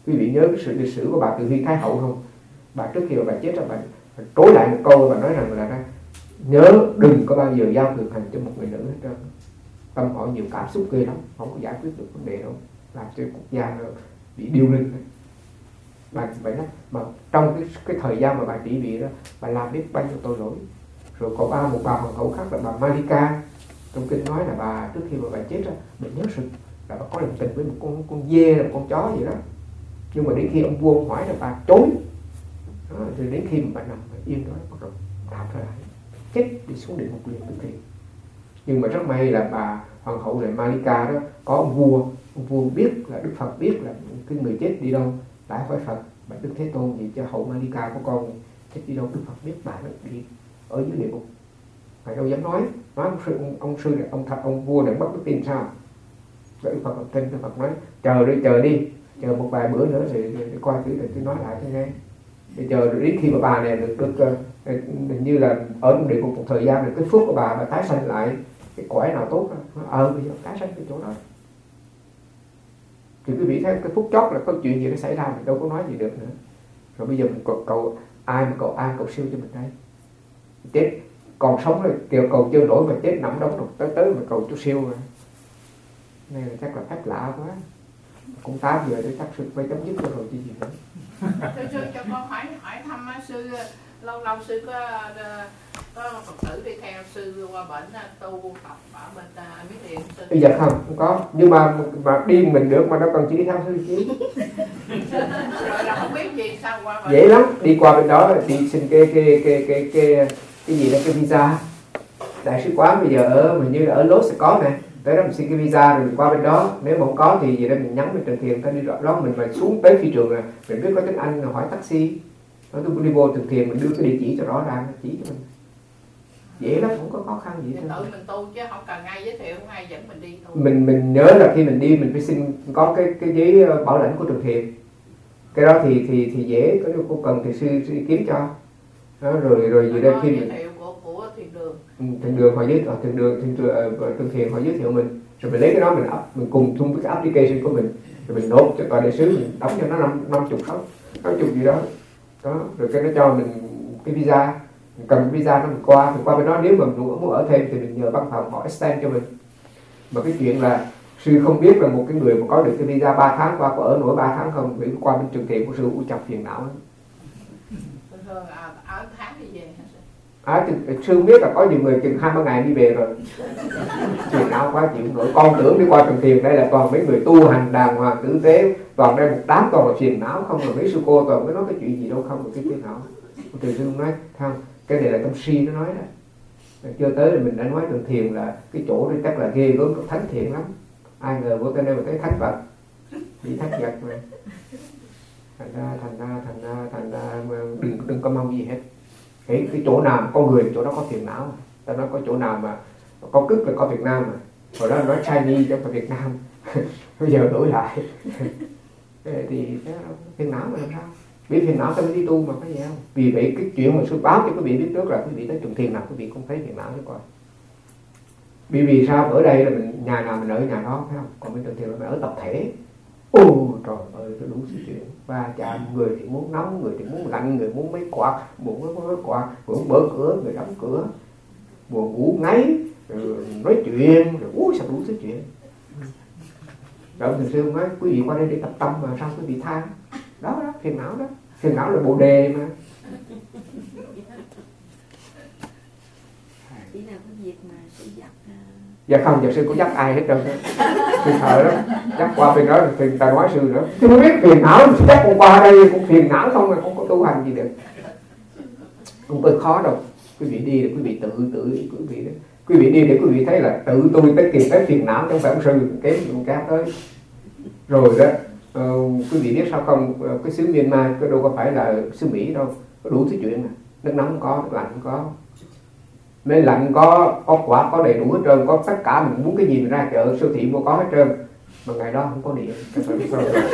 Quý vị nhớ cái sự lịch sử của bà Từ Hy Thái Hậu không? Bà trước khi bà chết rồi bà, bà trối lại một câu và nói rằng là đó, nhớ đừng có bao giờ giao quyền hành cho một người nữ hết trơn. Tâm họ nhiều cảm xúc ghê lắm, không có giải quyết được vấn đề đâu, làm cho quốc gia nó bị điêu linh. Bà vậy đó, mà trong cái, cái thời gian mà bà trị vì đó, bà làm biết bao nhiêu tội lỗi. Rồi có ba một bà hoàng hậu khác là bà Malika, trong kinh nói là bà trước khi mà bà chết đó, bà nhớ sự là bà có lòng tình với một con con dê, một con chó gì đó. Nhưng mà đến khi ông vua ông hỏi là bà chối. Đó, rồi đến khi mà bà nằm bà yên đó, bắt đầu thảm trở lại, chết đi xuống địa ngục liền tức thì. Nhưng mà rất may là bà hoàng hậu là Malika đó, có ông vua, ông vua biết là Đức Phật biết là cái người chết đi đâu, lại hỏi Phật, bà Đức Thế Tôn gì cho hậu Malika của con chết đi đâu. Đức Phật biết bà nó đi ở dưới địa ngục, ngài đâu dám nói. Nói ông sư, ông, ông sư này, ông thật ông vua này bất đức tin sao? Đức Phật ở trên, Đức Phật nói chờ đi, chờ đi, chờ một vài bữa nữa thì để coi thử rồi tôi nói lại cho nghe. Để chờ rồi đến khi mà bà này được được uh, như là ở địa ngục một thời gian rồi cái phước của bà bà tái sanh lại cái cõi nào tốt đó, ờ bây giờ tái sanh cái chỗ đó. Thì quý vị thấy cái phút chót là có chuyện gì nó xảy ra mình đâu có nói gì được nữa. Rồi bây giờ mình cầu, cầu ai mà cầu ai cầu siêu cho mình đây. Chết còn sống rồi kêu cầu chưa nổi mà chết nằm đóng tới tới mà cầu chú siêu rồi. Này là chắc là phép lạ quá. Cũng tám giờ để chắc sư phải chấm dứt rồi chứ gì nữa. Thưa sư cho con hỏi hỏi thăm sư, lâu lâu sư có có Phật tử đi theo sư qua bệnh tu tập ở bên Miến Điện sư. Bây giờ không, không có. Nhưng mà mà đi mình được mà nó còn chỉ đi theo sư chứ. Rồi là không biết gì sao qua bệnh. Dễ lắm, đi qua bên đó thì xin cái cái cái cái cái cái gì đó cái visa. Đại sứ quán bây giờ ở mình như là ở Lốt sẽ có nè. Tới đó mình xin cái visa rồi mình qua bên đó. Nếu mà không có thì gì đó mình nhắn mình Trần Thiền ta đi đó mình mà xuống tới phi trường là mình biết có tiếng Anh rồi hỏi taxi. Nói tôi đi vô Trần Thiền mình đưa cái địa chỉ cho rõ ràng chỉ cho mình. Dễ lắm, không có khó khăn gì hết. Tự mình tu chứ không cần ai giới thiệu, không ai dẫn mình đi tu. Mình mình nhớ là khi mình đi mình phải xin có cái cái giấy bảo lãnh của Trần Thiền. Cái đó thì thì thì dễ, có nếu cô cần thì sư, sư kiếm cho. Đó, rồi rồi gì đây khi mình giới thiệu của của thiền đường. Thiền đường họ giới thiệu thiền đường thiền đường Trần Thiền họ giới thiệu mình, rồi mình lấy cái đó mình up, mình cùng chung với cái application của mình, rồi mình nộp cho tòa đại sứ, mình đóng cho nó năm năm chục sáu năm chục gì đó. Đó, rồi cái nó cho mình cái visa, mình cần cái visa nó mình qua, mình qua bên đó nếu mà mình muốn ở thêm thì mình nhờ văn phòng họ extend cho mình. Mà cái chuyện là sư không biết là một cái người mà có được cái visa ba tháng qua có ở nổi ba tháng không, vì qua bên Trần Thiền của sư u chọc phiền não lắm. Thường ở tháng thì về hả sư? À, thì, sư biết là có nhiều người chừng hai ba ngày đi về rồi. Phiền não quá chịu nổi. Con tưởng đi qua Trần Thiền đây là toàn mấy người tu hành đàng hoàng tử tế, toàn đây một đám toàn là phiền não không, là mấy sư cô toàn mới nói cái chuyện gì đâu không, cái phiền não. Từ sư nói không, cái này là tâm si nó nói đó. Chưa tới là mình đã nói Trần Thiền là cái chỗ đó chắc là ghê gớm thánh thiện lắm. Ai ngờ vô tới đây mà thấy thánh vật, bị thánh vật mà. Thành ra, thành ra, thành ra, thành ra đừng đừng có mong gì hết. Cái cái chỗ nào có người chỗ đó có phiền não. Ta nói có chỗ nào mà có cức là có Việt Nam mà. Hồi đó nói Chinese chứ không phải Việt Nam. Bây giờ đổi lại. Thì phiền não mà làm sao? Vì phiền não ta mới đi tu mà phải vậy không? Vì vậy cái chuyện mà sư báo cho quý vị biết trước là quý vị tới Trần Thiền nào quý vị cũng thấy phiền não chứ coi. Vì vì sao ở đây là mình nhà nào mình ở nhà đó phải không? Còn bên Trần Thiền là mình ở tập thể. Ồ trời ơi, nó đủ sự chuyện. Ba chạm, người thì muốn nóng, người thì muốn lạnh, người muốn mấy quạt, muốn mấy quạt, người muốn mở cửa, người đóng cửa, buồn ngủ ngáy, rồi nói chuyện, rồi úi sao đủ sự chuyện. Rồi thường xưa nói quý vị qua đây để tập tâm mà sao quý vị than. Đó đó, phiền não đó. Phiền não là bồ đề mà. Chỉ là cái việc mà sư dắt. Dạ không, giờ sư có dắt ai hết trơn đó. Sư sợ lắm, dắt qua bên đó thì ta nói sư nữa. Chứ không biết phiền não, dắt con qua đây cũng phiền não không là không có tu hành gì được. Không có khó đâu. Quý vị đi để quý vị tự tự quý vị đó. Quý vị đi để quý vị thấy là tự tôi tới kịp tới phiền não, trong phải ông sư kém một cá tới. Rồi đó, uh, quý vị biết sao không, cái xứ Myanmar cái đâu có phải là xứ Mỹ đâu, có đủ thứ chuyện. Nước nóng có, nước lạnh có. Mấy lạnh có, có quả, có đầy đủ hết trơn, có tất cả mình muốn cái gì mình ra chợ, siêu thị mua có hết trơn. Mà ngày đó không có điện, cái phải biết sao rồi.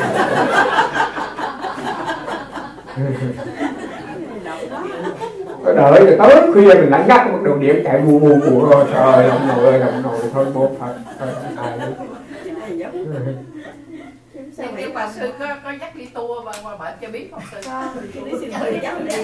Có đợi rồi tới khuya mình lạnh ngắt một đường điện chạy mù mù mù rồi, trời ông nội ơi, ông nội thôi bố Phật, ai Nhưng mà sư có, có dắt đi tour và qua bệnh cho biết không sư? Đi sư chơi dắt đi.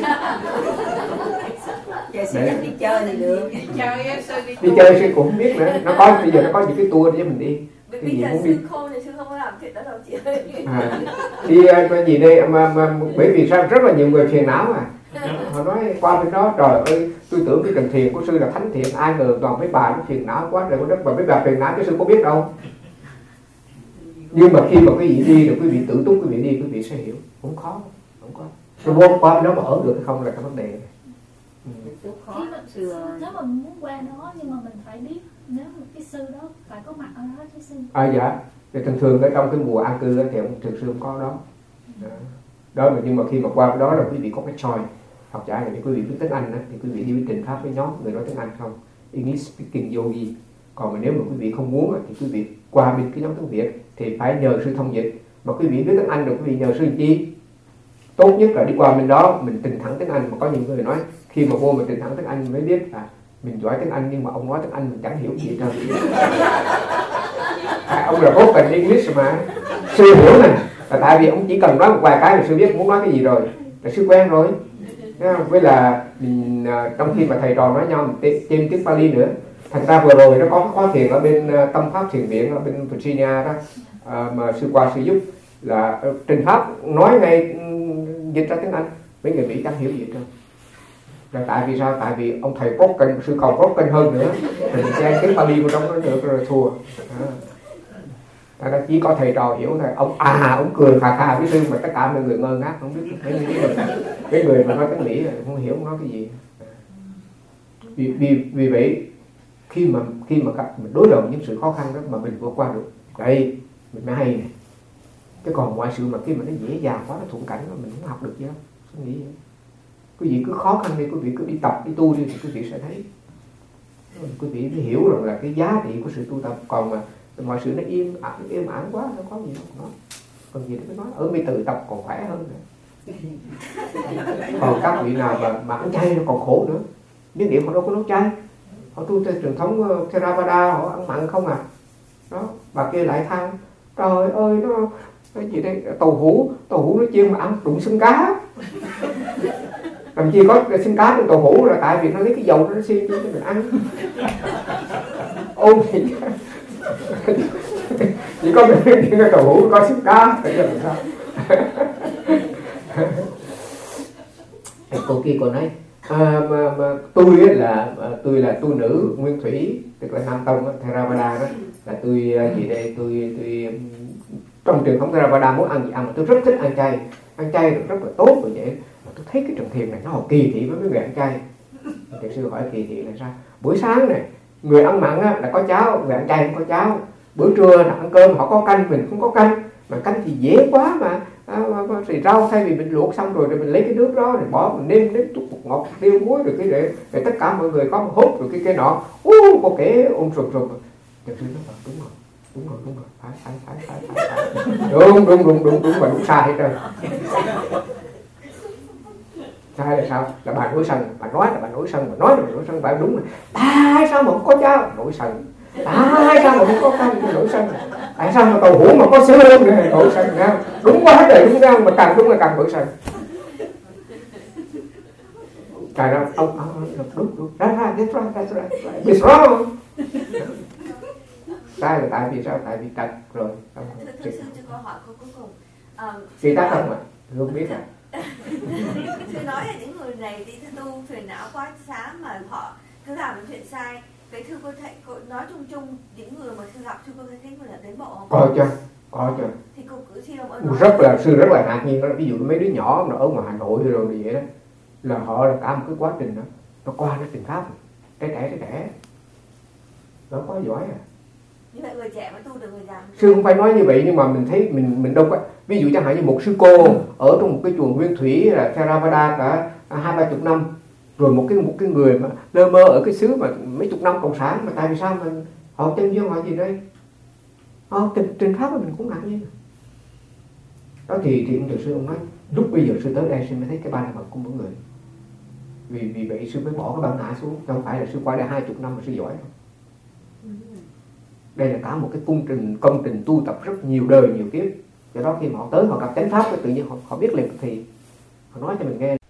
Giờ sư dắt đi chơi thì được. Đi chơi á, sư đi, đi chơi sư cũng không biết nữa. Nó có bây giờ nó có những cái tour để cho mình đi. Bởi Cái vì gì giờ cũng sư đi. khôn thì sư không có làm chuyện đó đâu chị ơi. À, đi uh, cái gì đây mà, mà bởi vì sao rất là nhiều người phiền não mà. Họ nói qua bên đó trời ơi tôi tưởng cái Trần Thiền của sư là thánh thiện, ai ngờ toàn mấy bà nó phiền não quá trời có đất, mà mấy bà phiền não chứ sư có biết đâu. Nhưng mà khi mà quý vị đi rồi quý vị tự túc quý vị đi quý vị sẽ hiểu, không khó, không khó. Rồi vô qua bên đó mà ở được hay không là cái vấn đề này. Ừ. Khi mà, nếu mà muốn qua đó nhưng mà mình phải biết nếu mà cái sư đó phải có mặt ở đó chứ sư. À dạ, thì thường thường ở trong cái mùa an cư thì ông thường xuyên có đó. Đó. Đó mà nhưng mà khi mà qua bên đó là quý vị có cái choice học trả thì quý vị biết tiếng Anh đó, thì quý vị đi trình pháp với nhóm người nói tiếng Anh không, English speaking yogi. Còn mà nếu mà quý vị không muốn thì quý vị qua bên cái nhóm tiếng Việt thì phải nhờ sư thông dịch. Mà quý vị biết tiếng Anh được quý vị nhờ sư chi? Tốt nhất là đi qua bên đó mình trình thẳng tiếng Anh. Mà có những người nói khi mà vô mình trình thẳng tiếng Anh mới biết à mình giỏi tiếng Anh nhưng mà ông nói tiếng Anh mình chẳng hiểu gì hết trơn. À, ông là tốt cần English mà sư hiểu nè, là tại vì ông chỉ cần nói một vài cái là sư biết muốn nói cái gì rồi, là sư quen rồi. Với là mình trong khi mà thầy trò nói nhau trên tiếng Pali nữa, thành ra vừa rồi nó có khóa thiền ở bên Tâm Pháp Thiền Viện ở bên Virginia đó, à, mà sư qua sư giúp là trình pháp nói ngay dịch ra tiếng Anh, mấy người Mỹ chẳng hiểu gì hết. Là tại vì sao? Tại vì ông thầy cốt kênh, sư cầu cốt kênh hơn nữa, thì mình xem tiếng Pali của trong đó được rồi thua. À. Nó chỉ có thầy trò hiểu thôi. Ông à ông cười khà khà với sư mà tất cả mọi người ngơ ngác không biết mấy người cái người mà nói tiếng Mỹ là không hiểu ông nói cái gì. Vì vì vì vậy khi mà khi mà mình đối đầu những sự khó khăn đó mà mình vượt qua được, đây mình mới hay này. Chứ còn mọi sự mà khi mà nó dễ dàng quá, nó thuận cảnh đó, mình không học được gì đâu. Không nghĩ vậy. Quý vị cứ khó khăn đi, quý vị cứ đi tập, đi tu đi thì quý vị sẽ thấy. Quý vị mới hiểu rằng là cái giá trị của sự tu tập. Còn mà mọi sự nó im ắng, im ắng quá, nó có gì đâu nó. Còn gì nó nói, ở mấy từ tập còn khỏe hơn nữa. Còn các vị nào mà, mà ăn chay nó còn khổ nữa. Miếng Điện họ đâu có nấu chay. Họ tu theo truyền thống Theravada, họ ăn mặn không à. Đó, bà kia lại than, trời ơi nó cái gì đây, tàu hũ, tàu hũ nó chiên mà ăn đụng xương cá. Làm chi có xương cá trong tàu hũ là tại vì nó lấy cái dầu nó xiên cho mình ăn. Ôm thì chỉ có mình chiên cái tàu hũ có xương cá, phải làm sao? Cô kia còn nói à, mà, mà tôi là tôi là tu nữ nguyên thủy, tức là Nam Tông Theravada đó, là tôi gì đây tôi tôi trong truyền thống Theravada muốn ăn gì ăn mà tôi rất thích ăn chay, ăn chay rất là tốt rồi vậy. Mà tôi thấy cái Trần Thiền này nó họ kỳ thị với mấy người ăn chay. Thiền sư hỏi kỳ thị là sao? Buổi sáng này người ăn mặn á, là có cháo, người ăn chay không có cháo. Bữa trưa là ăn cơm họ có canh, mình không có canh. Mà canh thì dễ quá mà. À, thì rau thay vì mình luộc xong rồi rồi mình lấy cái nước đó rồi bỏ mình nêm nếm chút bột ngọt tiêu muối rồi cái để, để tất cả mọi người có một hút rồi cái cái nọ u cô kể ôm sụp sụp. Thiền sư nói đúng rồi đúng rồi đúng rồi phải phải phải phải phải đúng đúng đúng đúng đúng mà đúng sai hết trơn. Sai là sao? Là bà nổi sân, bà nói là bà nổi sân, bà nói là bà nổi sân, bà đúng rồi. Tại sao mà không có cháo? Nổi sân. Tại sao mà không có canh? Nổi sân. Tại sao mà tàu hũ mà có xương nữa? Nổi sân. Đúng quá trời đúng ra mà càng đúng là càng nổi sân. Trời ơi, ông, ông, đúng, đúng, ra, ra, that's right, that's right, it's wrong. Sai là tại vì sao? Tại vì trật rồi. Thưa, thưa sư, cho câu hỏi cuối cùng. À, Chị ta không ạ? Không biết à? Sư nói là những người này đi tu phiền não quá sáng mà họ cứ làm những chuyện sai. Vậy thưa cô thầy, cô nói chung chung những người mà sư gặp, thưa cô thấy người là tiến bộ không? Có chưa? Có chưa? Thì cô cứ xin ông ơn. Rất là sư rất là ngạc nhiên đó. Ví dụ mấy đứa nhỏ nó ở ngoài Hà Nội rồi vậy đó, là họ là cả một cái quá trình đó, nó qua nó trình pháp, trẻ trẻ trẻ trẻ, nó quá giỏi à. Như vậy người trẻ mới tu được người già. Sư không phải nói như vậy nhưng mà mình thấy mình mình đâu có. Ví dụ chẳng hạn như một sư cô ở trong một cái chùa Nguyên Thủy là Theravada cả hai ba chục năm, rồi một cái một cái người mà lơ mơ ở cái xứ mà mấy chục năm cộng sản, mà tại vì sao mình họ chân duyên họ gì đây? Họ trình trình pháp của mình cũng ngạc nhiên. Đó thì thì ông thầy sư ông nói lúc bây giờ sư tới đây sư mới thấy cái ba la mật của mỗi người. Vì vì vậy sư mới bỏ cái băng ngã xuống, không phải là sư qua đây hai chục năm mà sư giỏi đâu. Đây là cả một cái công trình công trình tu tập rất nhiều đời nhiều kiếp. Do đó khi mà họ tới họ gặp chánh pháp tự nhiên họ, họ biết liền thì họ nói cho mình nghe.